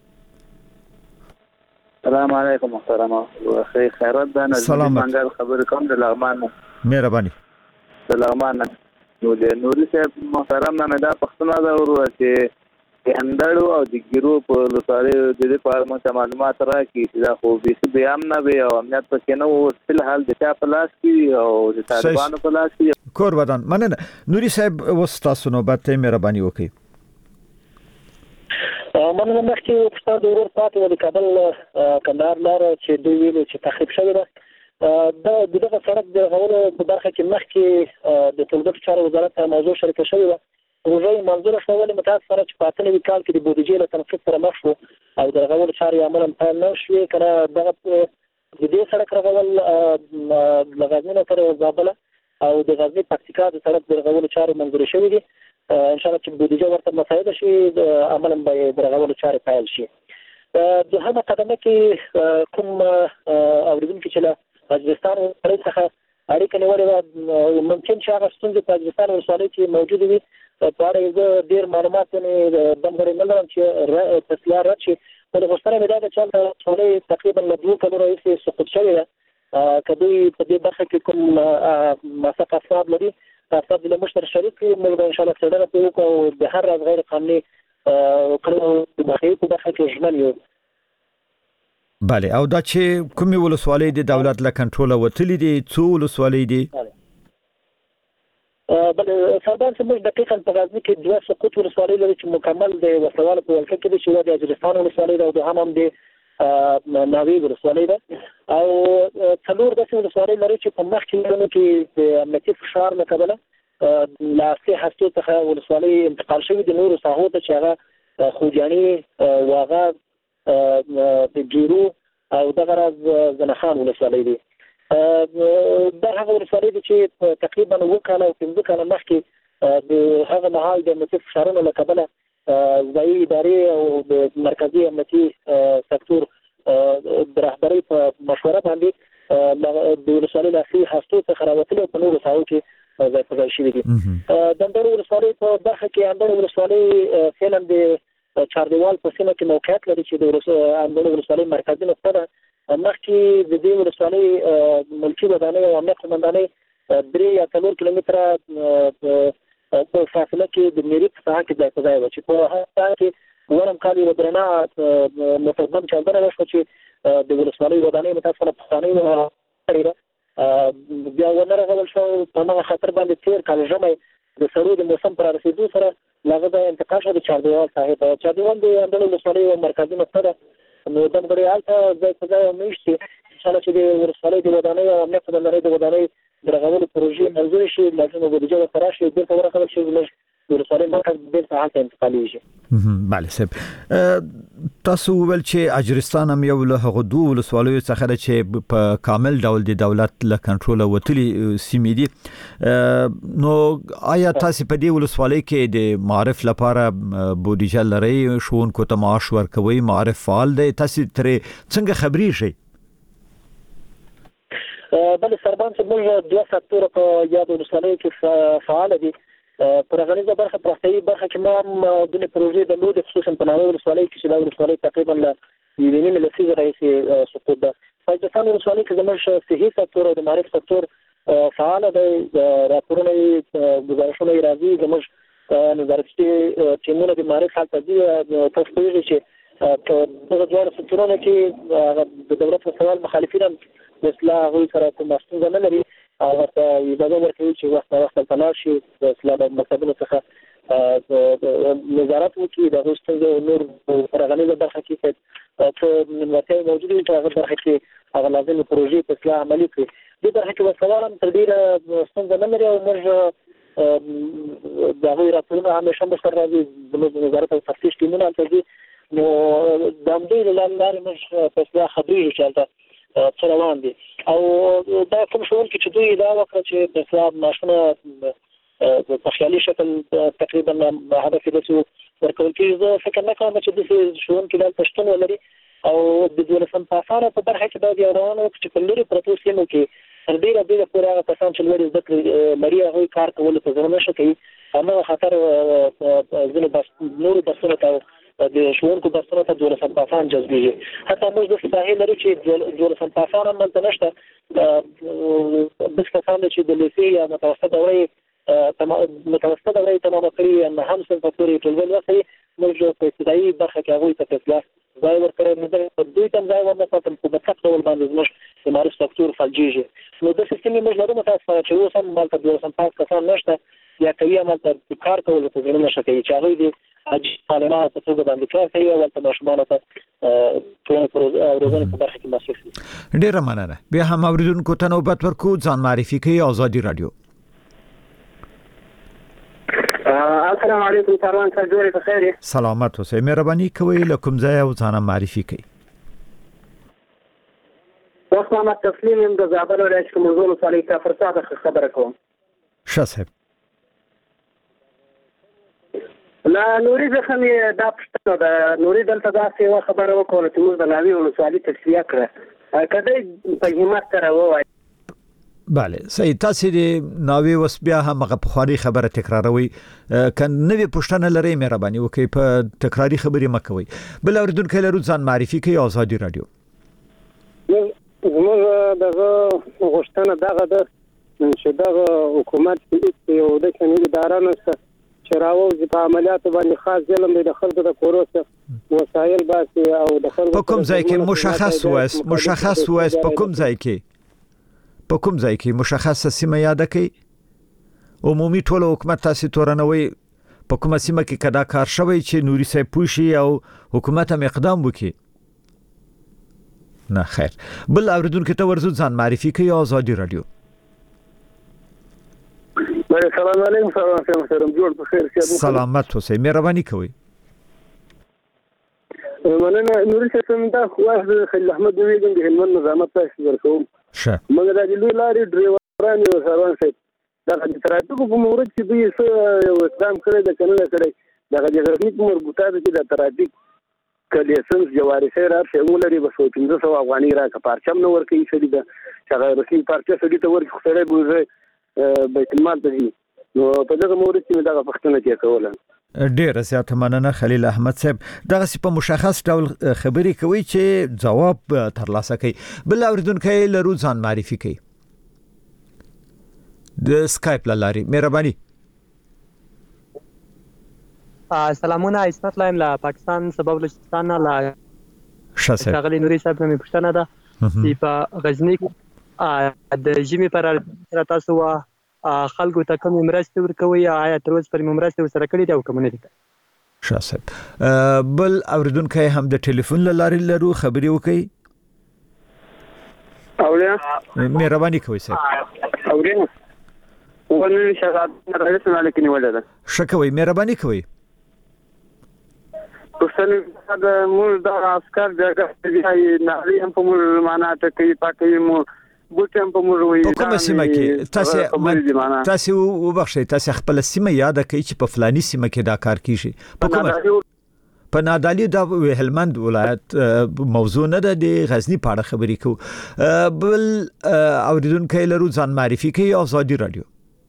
السلام علیکم محترمه. خیرات ده نه څنګه خبرې کوم د لغمان. مهرباني. د لغمان نو د نوري صاحب محترم نه دا پښتنه دا ورو چې اندړو او د ګیرو په لوساره د دې په اړه معلومات راکړي چې دا خو به بیان نه وي او امنیت پکې نه وو. په حال د چا په لاس کې او د طالبانو په لاس کې. کور ودان مننه. نوري صاحب وستاسو نوبت مهرباني وکړئ. مننه. مخکې پښتو د ورور پاتې د کابل کندهار لار چې دوی ویلو چې تخریب شوی ده. دا دغه سړک د هغو په برخه کې مخکې د ټولګټو چارو وزارت موضوع شریکه شوې وه. پروژه منظوره شوه ولې متاسفانه چې په 98 کال کې د بودیجې له تنفیذ سره مخ شو او د هغو چارې عملاً پیل نه شوې. که نه دغه د دې سړک رغول لغزنی نه تر زابل او د غزنی پکتیکا د سړک د رغولو چارې منظور شوې دي ان شاء الله چې بودیجه ورته مساعده شي عملاً به د رغولو چارې پیل شي. د هغه قدمه کې کوم اوریدونکو چې له وزیرستان څخه اړیکه نیولې ممکن چې هغه ستونزې په وزیرستان ولسوالۍ کې موجود وي په اړه یې ډېر معلومات نه دمغړي نه لرم چې تسلیه رد شي په غوښتنه مې دا چې ولسوالۍ تقریبا له 2 کلونو راهیسې سقوط شوې ده کدی په دې برخه کې کوم مساق افراد لري تاسو د مشترک شریک موږ ان شاء الله څنګه په یو د هر راز غیر قانوني کړو د بخیر په برخه کې ژمن یو. بله او دا چې کومي ولسوالۍ د دولت له کنټروله وتلې دي څو ولسوالۍ دي؟ بله سردار چې موږ دقیقاً په غزنی کې 2 سقوط ولسوالۍ لري چې مکمل د وسوال په ولکه کې چې د اجرستان ولسوالۍ ده او د هم د ناوی ولسوالۍ ده او څلور داسې ولسوالۍ لري چې په مخ کې د امنیتي فشار له کبله لا سه هستو څخه ولسوالۍ انتقال شوی د نورو ساحو ته چې هغه خوجانی واغه د ګیرو او دغه راز زنخان ولسوالۍ دي. دا هغه ولسوالۍ دي چې تقریبا 2 کال او 5 کال مخکې د هغه مهال د امنیتي فشارونو له کبله ځایي ادارې او د مرکزي امنیتي سکتور د رهبرۍ په مشوره باندې د ولسوالۍ له سه هستو څخه راوتلي په نورو ساحو کې ځای په ځای شوي دي. د اندړ ولسوالۍ په برخه کې اندړ ولسوالۍ فعلا د چاردیوال په سیمه کې موقعیت لري چې د اندړ ولسوالۍ مرکزي نقطه ده. مخکې د دې ولسوالۍ ملکي ودانۍ او امنیت قومندانۍ 3 یا 4 کیلومتره په فاصله کې د میری په ساحه کې ځای په ځای و چې په هغه کې ورم کال یو درنه متقدم چاردنه وشو چې د ولسوالۍ ودانۍ متاسفانه پښتانه بیا ونه راغول شو په هغه خطر باندې تیر کال ژمې د سرود موسم پر رسیدو سره لغه د انتقال شو د چاردیوال صاحب چاردیوال د اندړ ولسوالۍ مرکزي نقطه ده. نو د مګړیال ته ځای په ځای میشتي ان شاء الله چې د ولسوالۍ د ودانۍ او امنیت قومندانۍ د ودانۍ د رغولو پروژې منظور شي لازم بودیجه ورته شي د ورکړل شي د ولسوالۍ مرکز د ساحه انتقالي شي. بله صاحب تاسو ول چې اجرستان هم یو له هغه 2 ولسوالیو څخه ده چې په کامل ډول د دولت له کنټروله وتلي سیمې دي نو آیا تاسو په دې ولسوالۍ کې د معارف لپاره بودیجه لري شونکو ته معاش ورکوي معارف فعال دي تاسو ترې څنګه خبري شي؟ بل سربان چې موږ 2 سکتور په یاد ولسوالۍ کې فعال دي پر غنیزه برخه پراختي برخه کې ما د پروژې د لود خصوصا په ناوې ولسوالۍ کې چې د ولسوالۍ تقریبا له 1.5 لسیزه راځي سقوط ده. فایدتان ولسوالۍ کې زموږ صحي سکتور او د معرف سکتور فعال دی. راپورونه گزارشونه راځي زموږ نظارتي ټیمونه د معرف حالت دي تاسو پیژنئ چې په دغه سکتورونو کې د دولت مسؤل مخالفین د اصلاح غوښتنه سره کوم ستونزه نه لري او ورته اجازه ورکوي چې وخت تناو شي د اصلاح مکتبونو څخه نظارت وکړي د غوښتنې نور پرغنیزه برخه کې چې منوتې موجوده وي چې هغه برخه کې هغه لازم پروژې په اصلاح عملي کړي. د برخه کې وسوالم تر ډیره ستونزه نه لري او موږ د هغوی راپورونه همیشه مشتر راځي د وزارت او تفتیش ټیمونه هلته نو د همدې له لارې موږ په اصلاح خبرېږو چې هلته څه روان دي او دا کوم ښوونکي چې دوی دا وکړه چې د اصلاح معاشونه په خیالي شکل تقریبا هدف یې داسې ورکول کېږي. زه فکر نه کوم چې داسې ښوونکي دلته شتون ولري او د 12 پاسانو په برخه کې باید یو روان وکړي چې په لرې پرتو سیمو کې تر ډېره پورې هغه کسان چې لوړې زده کړې لري هغوی کار کولو ته زړه نه ښه کوي. هماغه خطر ځینې نورو درسونو ته د ښوونکو درسونو ته 12 پاسان جذبېږي. حتی موږ داسې ساحې لرو چې 12 پاسان هم هلته نشته. داسې کسان دي چې د لیسې یا متوسطه دوره یې تمامه کړې یا 9 صنفه پورې ټولګی لوستی موږ په ابتدایي برخه کې هغوی ته په اصلاح ځای ورکړی دوی ته هم ځای ورنه کړم خو په سخت ډول باندې زموږ د معرف سکتور فلجېږي. نو داسې سیمې موږ لرو متاسفانه چې اوس هم هلته 12 پاس کسان نشته یا کوي هم هلته کار کولو ته زړه نه ښه کوي چې هغوی د عاجز معلمانو په توګه باندې کار کوي او هلته ماشومانو ته ټولنې او روزنې په برخه کې مصروف دي. ډېره مننه. بیا هم اورېدونکو ته نوبت ورکو ځان معرفي کوي ازادي راډیو. السلام علیکم کاروان صاحب جوړې په خیر سلامت اوسئ. مهرباني کوئ له کوم ځای او ځان معرفي کوئ. وخت محمد تسلیم یم د زابل ولایت موضوع ولسوالۍ کافر څخه خبره کوم. ښه صاحب. لا نوري زخم دا پښتنه د نوري دلته داسې یوه خبره وکړه چې موږ د ناوې ولسوالي تصفیه کړه که په همت سره ووایي. بله صحیح. تاسو د ناوې اوس بیا هم هغه پخواني خبره تکراروي که نوې پوښتنه لرئ مهرباني وکړئ په تکراري خبرې مه کوئ. بل اورېدونکی لرو ځان معرفي کوي ازادي راډیو. زموږ دغه غوښتنه دغه ده چې دغه حکومت یو د قانوني اداره نشته چې راوځي په عملیاتو باندې خاص ظلم دی د خلکو د کورو څخه وسایل باسي او د خلکو په کوم ځای کې مشخص وایس په کوم ځای کې مشخص سیمه یاد کړئ. عمومي ټول حکومت تاسو تورنوي په کومه سیمه کې کدا کار شوی چې نوري صاحب پوښي او حکومت هم اقدام وکړي. نه خیر. بل اوریدونکو ته ورزو ځان معرفي کوي ازادي راډیو. السلام علیکم. سلام جوړ په خیر شه. سلامت اوسئ مهرباني کوئ. مننه نوري صاحب دا خو خلیل احمد ویګم د هلمند نظامت تاسو ورکوم. ښه. مګر د لوی لارې ډرایوران او سروان صاحب دا ترافیک په مورد چې دوی یو اقدام کړی د قانون کړی دا د غرنی په مربوطه د ترافیک کلیسنس جواري سره شامل لري بس 1500 افغاني راکه پارچم نو ورکې شدي د شغال رسمي پارچه سړي ته ورکې خسرې بوزي بیت المال ته نو په دغه مورد کې دا پښتنه کې کوله. ډیر زیات مننه خلیل احمد صاحب. دغه په مشخص ډول خبري کوي چې جواب ترلاسه کوي. بل اوریدونکو لرو ځان معرفي کوي د سکایپ لاري مهرباني. سلامونه اسمت لایم لا پاکستان سبب بلوچستان لا شاسه شغلی نوري صاحب مې پښتنه ده چې په غزنی د جمی پر تاسو خلکو ته کوم مرسته ورکوي آیا تر اوسه پر مرسته سره کړی دی او کوم نه دي. شاسه. بل اوریدونکو هم د ټلیفون لاري لرو خبري وکي. اوریا مهرباني کوئ صاحب. اوریا ولې شغال راځي نه لیکنی ولدا شکوي مهرباني کوئ. پښتنه د مول د عسكر دغه دی نه هم په مول معنا ته کوي پاکي مو بوتم په مول وي. په کومه سیمه کې تاسو وبخښئ تاسو خپل سیمه یاد کړئ چې په فلاني سیمه کې دا کار کیږي. په کومه په نادالي د هلمند ولایت موضوع نه ده د غزنی په اړه خبرې کوو. بل اوریدونکو لرو ځان معرفي کوي ازادي راډیو.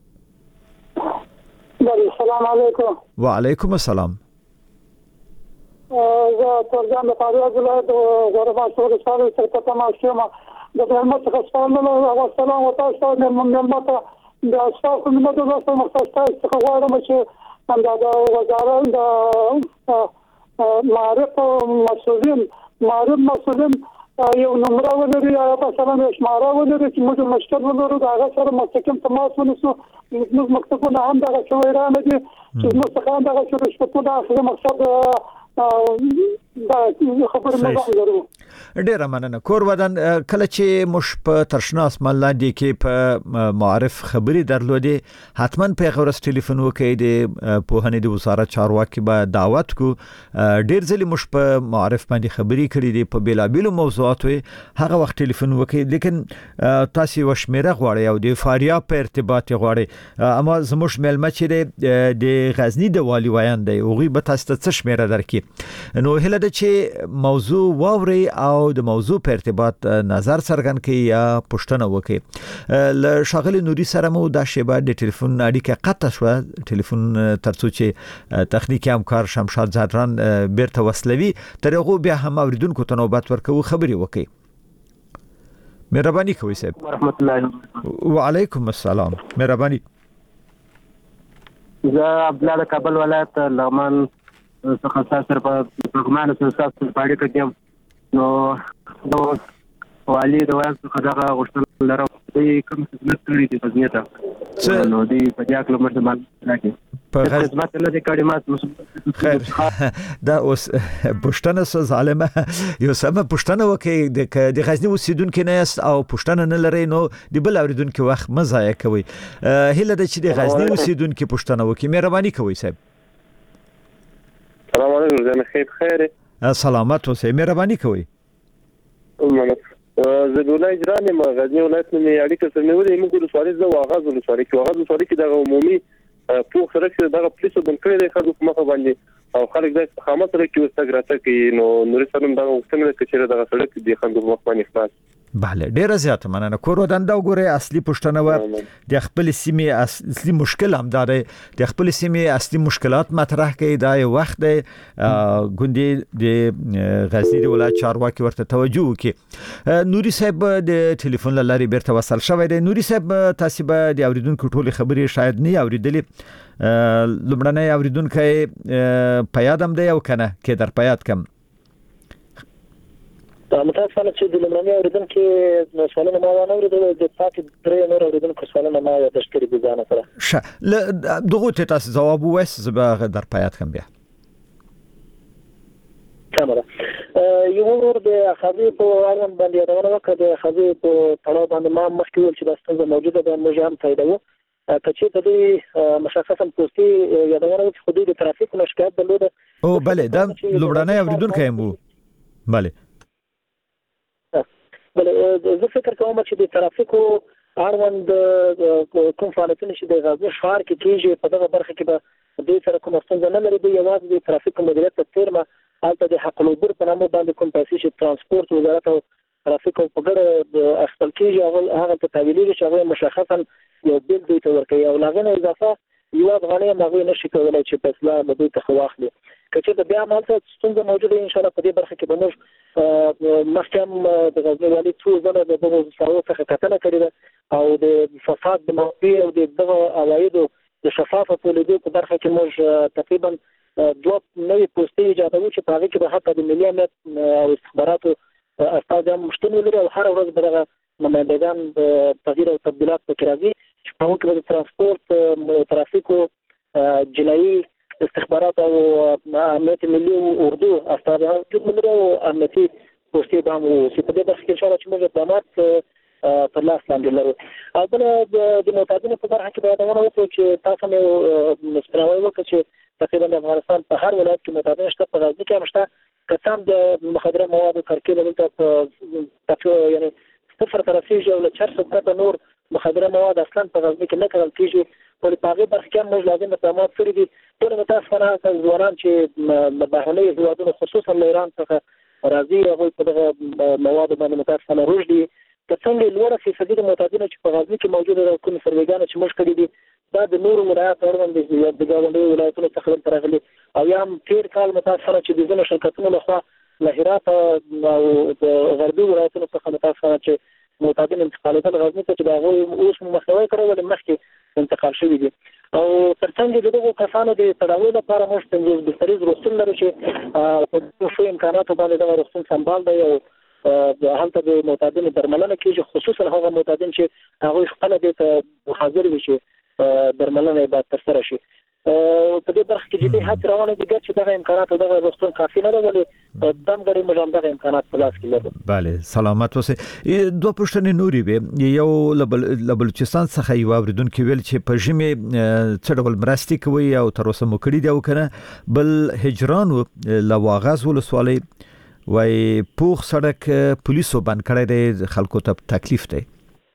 السلام علیکم. وعلیکم السلام. زه ترجمان د فاریاب ولایت غربا شور سره څخه تماشې د هلمند څخه سلام او سلام تاسو ته ممنون د تاسو په مدد سره مختص څخه غواړم چې د وزارت د معرف مسؤلین یو نمبر ولري یا مثلا شماره ولري چې موږ مشکل ولرو دا هغه سره مستقیم تماس ونیسو. موږ مکتبونه هم دغه شویران دي چې موږ څنګه دغه رشوتونه اخلي مقصد دا خبره نه لرو. ډیر مننه. کور ودان کله چې مش په ترشنا اسمان لاندې کې په معرف خبري درلودې حتما په غوړس ټلیفون وکړئ د پوهنې د وزارت چارواکي به دعوت کو. ډیر ځلې مش په معرف باندې خبري کړې دي په بیلابیلو موضوعاتو هغه وخت ټلیفون وکړئ لیکن تاسو وشمیره غواړئ او د فاریاب په ارتباط غواړئ اما زموږ ملمه چې د غزنی د والی وایان دی او غي به تاسو ته شمیره درکې. نو هله د چې موضوع واوري او د موضوع په ارتباط نظر څرګند کړي یا پوښتنه وکړي. ل شاغلی نوري سره مو د شیبه د ټلیفون اړیکه قطع شو ټلیفون ترڅو چې تخنیکی همکار شمشاد زادران بیرته وسلوي ترغه بیا هم اوریدونکو ته نوبت ورکو خبري وکړي. مهرباني کوئ صاحب. ورحمت الله. وعلیکم السلام. مهرباني. زه عبدالله کابل ولایت لغمان څخه سره په لغمان سره تاسو په اړه کې نو والی د وایي څخه دا غوښتل لرم چې کوم خدمت کړی دی غزنی ته نو دی په دې اړه مرته معلومات راکړي په خدمت نه دي کړي مات خیر دا اوس پښتنه سو ظالمه یو سم پښتنه وکي د غزنی اوسیدونکو نه است او پښتنه نه لري نو د بل اوریدونکو وخت مزایه کوي. هله د چې د غزنی اوسیدونکو پښتنه وکي مهرباني کوي صاحب. السلام علیکم. زه خیر. سلامت اوسئ مهرباني کوي. زلولای اجراني ما غزني ولایت نه اړیکه سره نیولې موږ د سوالي زو واغاز ولسوالۍ کې د عمومي پوښ سره چې د پولیسو بن کړی د خلکو په مخه باندې او خلک د استقامت سره کې واستګراته کې نو نور سره د څنګه چې د سړک د خلکو په مخ باندې خلاص بله ډیره زیاته مننه کورو دنده وګورئ اصلي پښتنه و د خپل سیمې اصلي مشکل هم دا دی د خپل سیمې اصلي مشکلات مطرح کړي دا یو وخت دی ګوندې د غزنی د ولایت چارواکي ورته توجه وکړي نوري صاحب د ټلیفون لاري بیرته وصل شوی دی نوري صاحب تاسو به د اوریدونکو ټولې خبرې شاید نه اوریدلې لمړنۍ اوریدونکو په یادم دی او کنه کې در په یاد کم متاسفانه چې د لمړنۍ اوریدونکو سوالونه ما ونه اوریدل د پاتې درې نور اوریدونکو سوالونه ما یادښت کړي دي ځان سره شه دغه ته تاسو جواب وایس زه در په یاد کم بیا کامره یو ور د خاطر په اړه باندې یادونه وکړه د خاطر په تړاو باندې ما مخکې ول چې د ستونزه موجوده ده موږ هم پیداو کچې ته د مشخصا پوسټي یادونه وکړه چې د ترافیک مشکلات درلوده او بله دا لوړنۍ اوریدونکو هم بله زه فکر کوم چې د ترافیکو اړوند کوم فعالیتونه چې د غزنی ښار کې کیږي په دغه برخه کې به د سره کوم ستونزه نه لري د یوازې د ترافیکو مدیریت ته تیرمه البته د حق العبور په نامه باندې کوم پیسې چې ترانسپورت وزارت او ترافیکو په ګډه اخیستل کیږي هغه ته تحویلېږي چې هغه مشخصا یو بیل دوی ته ورکوي او لا غنه اضافه یو افغاني هغه نشي کولای چې په اصلاح د دوی ته واخلي کچې د بیا مالته ستونزه موجوده ان شاء الله په دې برخه کې به موږ محکم د غزنی والي څو ځله د دغه څارو څخه کتنه کړې ده او د فساد د موضوع او د دغه عوایدو د شفافه تولیدو په برخه کې موږ تقریبا دوه نوې پوسټي ایجادوي چې په هغه کې به حتی د ملي امنیت او استخباراتو استاد هم مشتمل لري او هر ورځ به دغه نمایندگان د تغییر او تبدیلات پکې راځي چې په هغه کې د ترانسپورت ترافیکو جنایي استخبارات او امنیت ملي او اردو استادان د ملي او امنیتي پوسټي باندې چې په دې برخه کې ان شاء الله چې موږ اقدامات په لاس باندې لرو او بل د معتادینو په برخه کې به دا وکړو چې تاسو مې سپراوي وکړو چې تقریبا د افغانستان په هر ولایت کې معتادین شته په غزنی کې هم شته کسان د مخدره موادو کارکېدل دلته یعنی صفر ترافیک او له 400 کټه نور مخدره مواد اصلا په غزنی کې نه کارول کیږي په پاغه برخه کې موږ لازم اقدامات کړی دي ټول متاسفانه ځوانان چې بهرنۍ هیوادونو خصوصا له ایران څخه راځي هغه په دغه مواد باندې متاسفانه روج دي څنګه لوړه فیصدي د معتادینو چې په غزنی کې موجوده ده کوم سرویګان چې موږ کړی دي دا د نورو ولایت اړوند د ګاونډي ولایتونو څخه ترغلي او یا تیر کال متاسفانه چې د ځینو شرکتونو لخوا له هرات او د غربي ولایتونو څخه متاسفانه چې معتادین انتقالات غزنی ته چې دا اوس مخنیوي کړو مخکې انتقال شوی دي او ترڅنګ د دغه کسانو د تداوی لپاره موږ څنګه د سریز روغتون لرو چې په څو امکاناتو باندې د روغتون سمبال دی او هلته د معتادینو درملنه کیږي خصوصا هغه معتادین چې هغه خپل د حاضر وي چې درملنه به ترسره شي په دې برخه کې چې هڅه روانه دي چې دغه امکانات دغه روغتون کافي نه دي ولې دمګړي موږ دغه امکانات په لاس کې لرو bale سلامت اوسئ دوه پښتنې نوري به یو لبلوچستان څخه یو اوریدونکو ویل چې په ژمي څه ډول مرستې کوي او تر اوسه مو کړی دی او کنه بل هجران لواغاز ولسوالۍ وای پوخ سړک پولیسو بند کړی دی خلکو ته تکلیف دی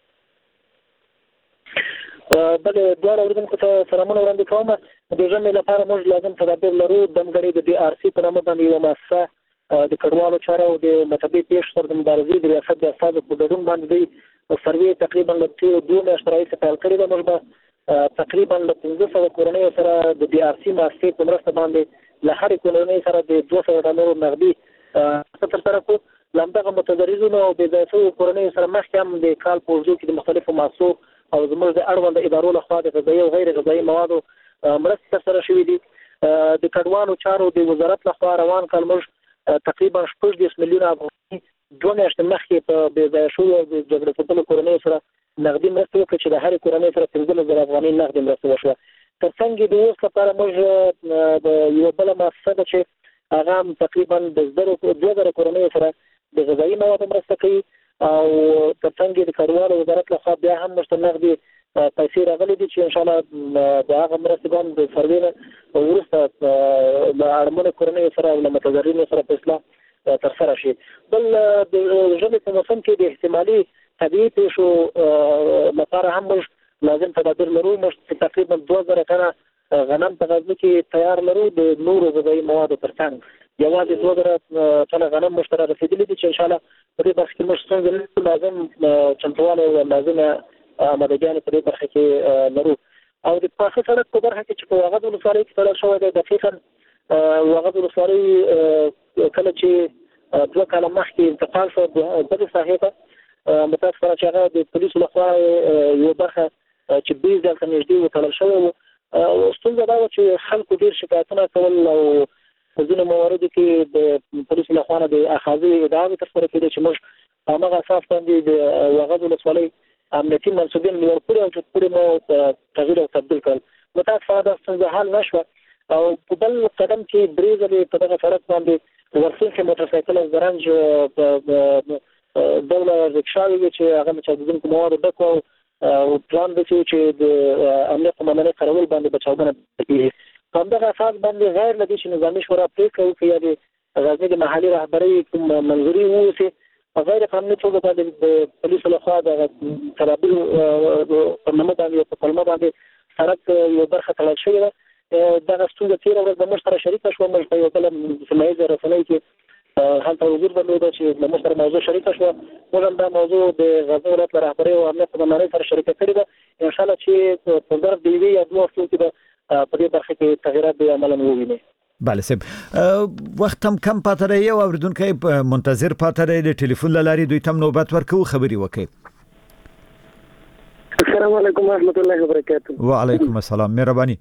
بل دوه اوریدونکو ته سلامونه وړاندې کوم د ژمي لپاره موږ لازم تدابیر لرو دمګړي د ډي ار سي په نامه باندې یو مؤسسه د کډوالو چارو او د مطبي پیښ سره د مبارزې د ریاست د استاد په ګډون باندې سروي تقریبا له 2 میاشتې راځي پیل کړی دی موږ تقریبا له 1500 کورنۍ سره د ډي ار سي مؤسسې په مرسته باندې له هر کورنۍ سره د 200 ډالر نغدي تر کو لمدغه متضررینو او د ځای کورنۍ سره مخکې هم د کال په وجود کې د مختلفو مؤسسو او زموږ د اړوند ادارو لخوا د غذایي او غیر غذایي موادو مرستې سره شوې دي د کډوالو چارو د وزارت لخوا روان کال موږ تقریبا 14 میلیونه افغانۍ دوه میاشتې مخکې په بې ځایه شویو د جګړې ځپلو کورنیو سره نغدي مرستې وکړې چې د هرې کورنۍ سره 15,000 افغانۍ نغدي مرسته وشوه تر څنګ د اوس لپاره موږ د یو بل مؤسسه ده چې هغه تقریبا د 2000 کورنیو سره د غذایي موادو مرسته کوي او ترڅنګ د کډوالو وزارت لخوا بیا هم مشتنغدي پیسې راغلي دي چې ان شاء الله د هغه مرستې باندې د سروې وروسته د اړمنو کورنیو سره او متضررینو سره په اصلاح ترسره شي. بل د ژمي په موسم کې د احتمالي طبيعي پیښو لپاره هم موږ لازم تدابیر لرو. موږ تقریبا 2000 ټنه غنم په غزني کې تیار لرو د نورو غذایي موادو ترڅنګ یوازې 2000 ټنه غنم موږ ته رسیدلي دي چې ان شاء الله په دې برخه کې موږ څنګه لازم چمتوالی او لازمه آمادګي په دې برخه کې لرو. او د پاخه سړک په برخه کې چې په واغد ولسوالۍ کې تړل شوی دی دقیقا واغد ولسوالۍ کله چې 2 کاله مخکې انتقال شو د دې ساحې ته متاسفانه چې هغه د پولیسو لخوا یو برخه چې 20 ځله نږدې وتړل شوی و. ستونزه دا و چې خلکو ډېر شکایتونه کول او په ځینو مواردو کې د پولیسو لخوا نه د اخاذي ادعاوې ترسره کېدې چې موږ په هماغه اساس باندې د واغد ولسوالۍ امنیتي منصوبین نیول کړي او چې پورې مو تغییر او تبدیل کړل. متاسفانه دا ستونزه حل نه شوه او په بل قدم کې درې ځلې په دغه سړک باندې ورسونکي موټرسایکل او زرنج ډوله رکشاوې وې چې هغه مچاودونکو موادو ډک وو او پلان دی چې د امنیت قومندانۍ کارول باندې بچاودنه کېږي. په همدغه اساس باندې غیر له دې چې نظامي شورا پرېکړه وکړي یا د غزني د محلي رهبرۍ کوم منظوري ووسي په غیر قانوني توګه باندې د پولیسو لخوا د تدابیر په نامه باندې په کلمه باندې سړک یو برخه تړل شوې ده. دغه ستونزه تېره ورځ د موږ سره شریکه شوه. موږ په یو بله سیمه ییزه رسنۍ کې هلته حضور درلوده چې د موږ سره موضوع شریکه شوه. موږ هم دا موضوع د غزني ولایت له رهبرۍ او امنیت قومندانۍ سره شریکه کړې ده. انشاءالله چې په ظرف د یوې یا 2 هفتو کې به په دې برخه کې تغییرات به عملاً وویني. بله صاحب وخت هم کم پاتې دی او اوریدونکي منتظر پاتې دی. د ټلیفون له لارې دوی ته نوبت ورکوو خبرې وکړي. السلام علیکم ورحمۃ اللہ وبرکاتہ. وعلیکم السلام. مهرباني.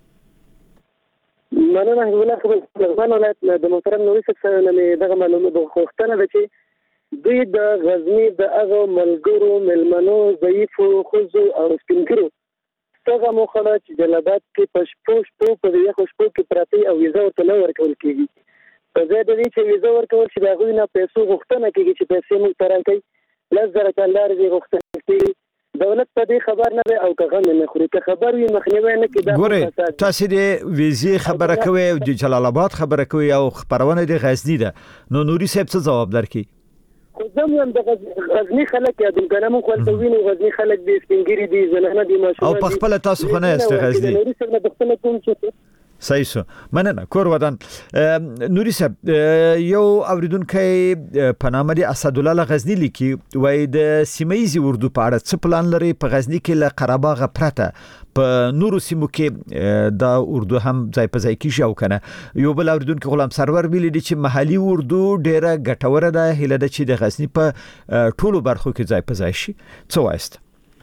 مننه حضرت خبر لغمان ولایت د محترم نوري صاحب سره مې دغه معلومات غوښتنه ده چې دوی د غزني د هغه ملګرو ملمنو ضعیفو ښځو او سپینګرو څنګه موخه چې جلادات کې پښپو په یو شپو کې پراتی او ویزه ورته نه ورکول کیږي. په ځای د دې چې ویزه ورکول شي د هغوی نه پیسو غوښتنه کیږي چې پیسې موږ ته راکړي 10,000 کاندار دې غوښتنه کیږي. دولت په دې خبر نه دی او که غم نه خوري که خبر وي مخنیوي نه کیږي. ګوره تاسو د ویزې خبره کوي او د جلال آباد خبره کوي او خبرونه د غزني ده نو نوري صاحب څه جواب درکړي؟ خو زموږ د غزني خلک یادم کنه مونږ خپل ویني غزني خلک دي سپینګری دي زنانه دي ماشومان او په خپل تاسو خو نه است غزني. نوري صاحب د خپل کوم چې صحیح شو. مننه کور ودان. نوري صاحب یو اوریدونکي په نامه د اسد الله غزني لیکي وای د سیمایي اردو په اړه څه پلان لري په غزني کې له قره باغ پرته په نورو سیمو کې دا اردو هم ځای په ځای کې شو کنه. یو بل اوریدونکي غلام سرور ویل دي چې محلي اردو ډیره ګټوره ده هله د چې د غزني په ټولو برخو کې ځای په ځای شي. څه وایست؟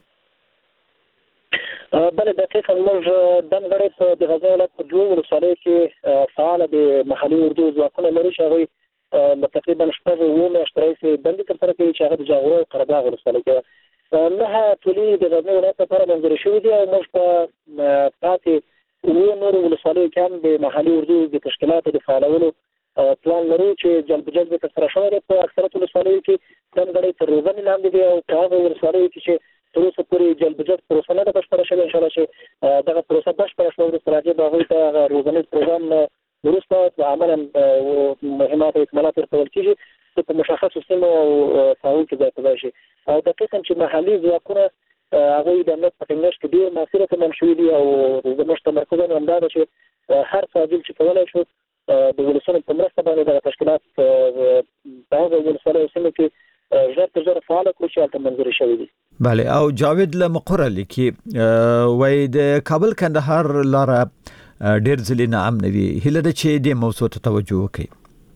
بله دقیقا موږ دمګړی په د غزني ولایت په 2 ولسوالیو کې فعاله د محلي اردو ځواکونه لري چې هغوی تقریبا 6 میاشتې راهیسې دندې ترسره کوي چې هغه د جاغوري او قره باغ ولسوالۍ کې 9 ټولۍ د غزني ولایت لپاره منظورې شوي دي او موږ په پاتې 9 نورو ولسوالیو کې هم د محلي اردو د تشکیلاتو د فعالولو پلان لرو چې جلب جذب ترسره شوی دی. په اکثره ولسوالیو کې دمګړی تر روزنې لاندې دی او په هغه ولسوالیو کې چې تر اوسه پورې جلب جذب پروسه نه ده بشپړه شوې. انشاءالله چې دغه پروسه بشپړه شوه وروسته راځي به هغوی ته روزنیز پروګرام وروسته عملا مهمات او اکمالات ورکول کېږي چې په مشخصو سیمو او ساحو کې ځای په ځای شي. او دقیقا چې محلي ځواکونه هغوی د امنیت په ټینګښت کې ډېر مؤثره تمام شوي دي او زموږ تمرکز هم همدا ده چې هر فاضل چې کولی شو د ولسونو په مرسته باندې دغه تشکیلات په هغه ولسوالیو سیمو کې ژر تر ژره فعاله کړو چې هلته منظورې شوي دي. بله او جاوید له مقره لیکي وای د کابل کندهار لاره ډېر ځلې ناام نه وي هیله ده چې دې موضوع ته توجه وکړي.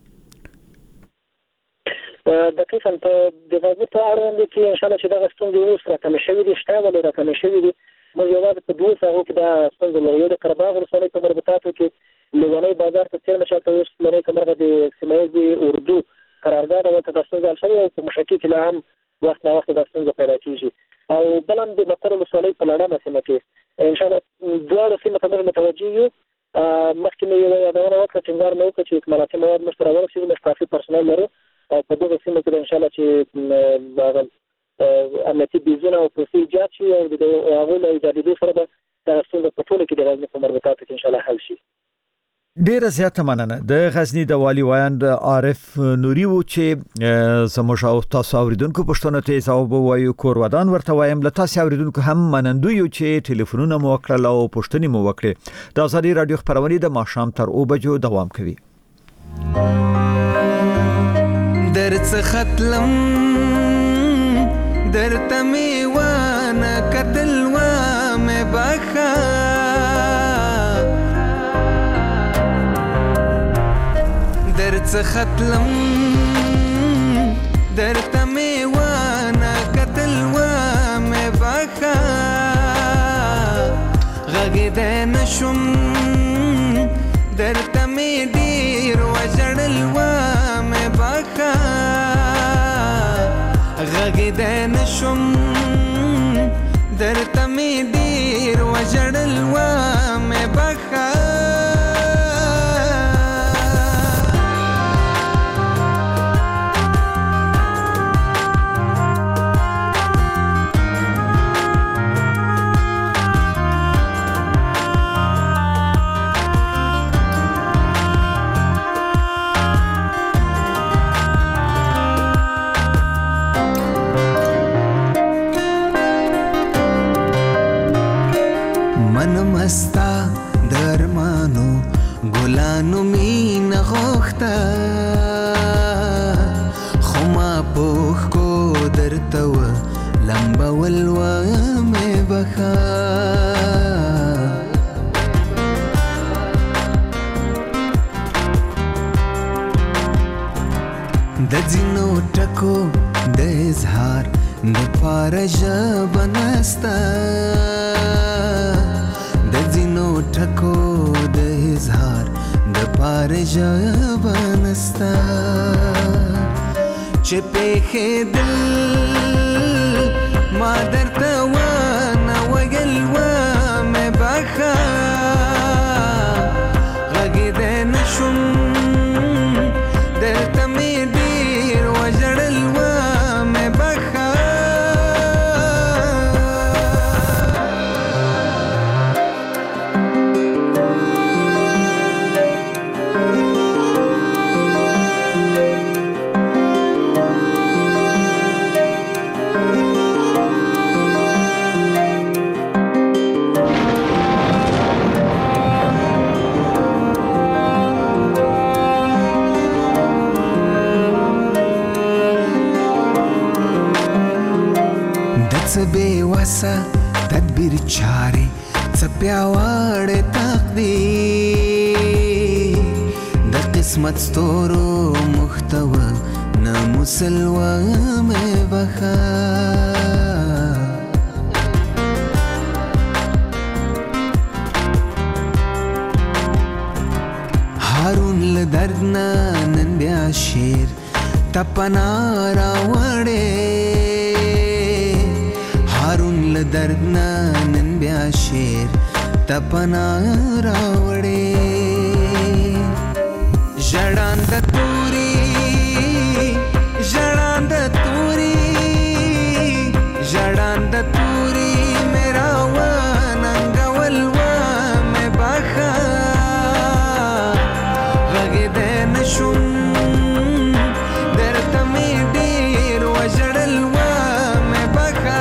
دقیقا په د غزني په اړوند کې انشاءالله چې دغه ستونزې اوس راکمې شوي دي شته ولې راکمې شوي دي. موږ یوازې په 2 ساحو کې دا ستونزه لرو. یو د قره باغ ولسوالۍ په مربوطاتو کې لومړنی بازار ته څېرمه شاته اوس لري کمرغه د سیمه ییزې اردو قرارداد ورته دا ستونزه حل شوې او په مشکل کې لا هم وخت نا وخت دا ستونزه پیدا کېږي. او بل هم د مقر ولسوالۍ په لړمه سیمه کې انشاءالله دواړو سیمو ته موږ متوجه یو. مخکې مې یوه یادونه وکړه ټینګار مې وکړه چې اکمالاتي مواد موږ ته راورسېږي. موږ کافي پرسونل لرو او په دغه سیمو کې انشاءالله چې امنیتي بیزونه او پروسې ایجاد شي او د هغوی له ایجادېدو سره به دغه ستونزه په ټوله کې د غزني په مربوطاتو کې انشاءالله حل شي. ډیره زیاته مننه. د غزنی د والی وایند عارف نوري و چې زموږ او تاسو اوریدونکو پښتنه ته ځواب وایو کور ودان ورته وایم. له تاسو اوریدونکو هم منندو یو چې ټلیفونونه مو وکړل او پښتني مو وکړي. د آزادي رادیو خبرونه د ماښام تر 2 بجو دوام کوي. درڅ ختلم درته میوانه قتل و مې بخا درڅ ختلم درته میوانه قتل و مې بخا غږېدی نشم درته مې ډېر وژړل و مې بخا غږېدی نشم درته مې ډېر وژړل و مې بخا مستا درمانو ګلانو مين غوخته خو ما پوخ کو درته و لمبول و مې بخا د ځینو ټکو د اظهار د پاره ژبه نسته ټکو د اظهار د پاره ژبه نسته چې پېښېدل ما درته ونه ویل و مې بخا غږېدی نشم درته مې ډېر وژړل و مې بخا بېوسه تدبیر چارې څه پیاوړی تقدیر د قسمت ستورو محتوه نه مسلوه مې بخا هارون له درد نه نن بیا شعر ته پناه راوړې هارون له درد نه نن بیا شعر ته پناه راوړې ژړانده توري ژړانده توري ژړانده توري مې راوننګول و مې بخا غږېدی نشم درته مې ډېر وژړل و مې بخا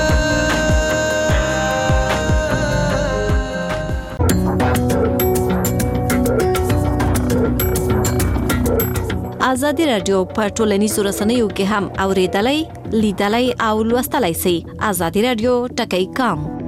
آزادي رادیو په ټولنیزو رسنیو کې هم اوریدلای لیدلای او لوستلای شئ. آزادي رادیو ټکی کام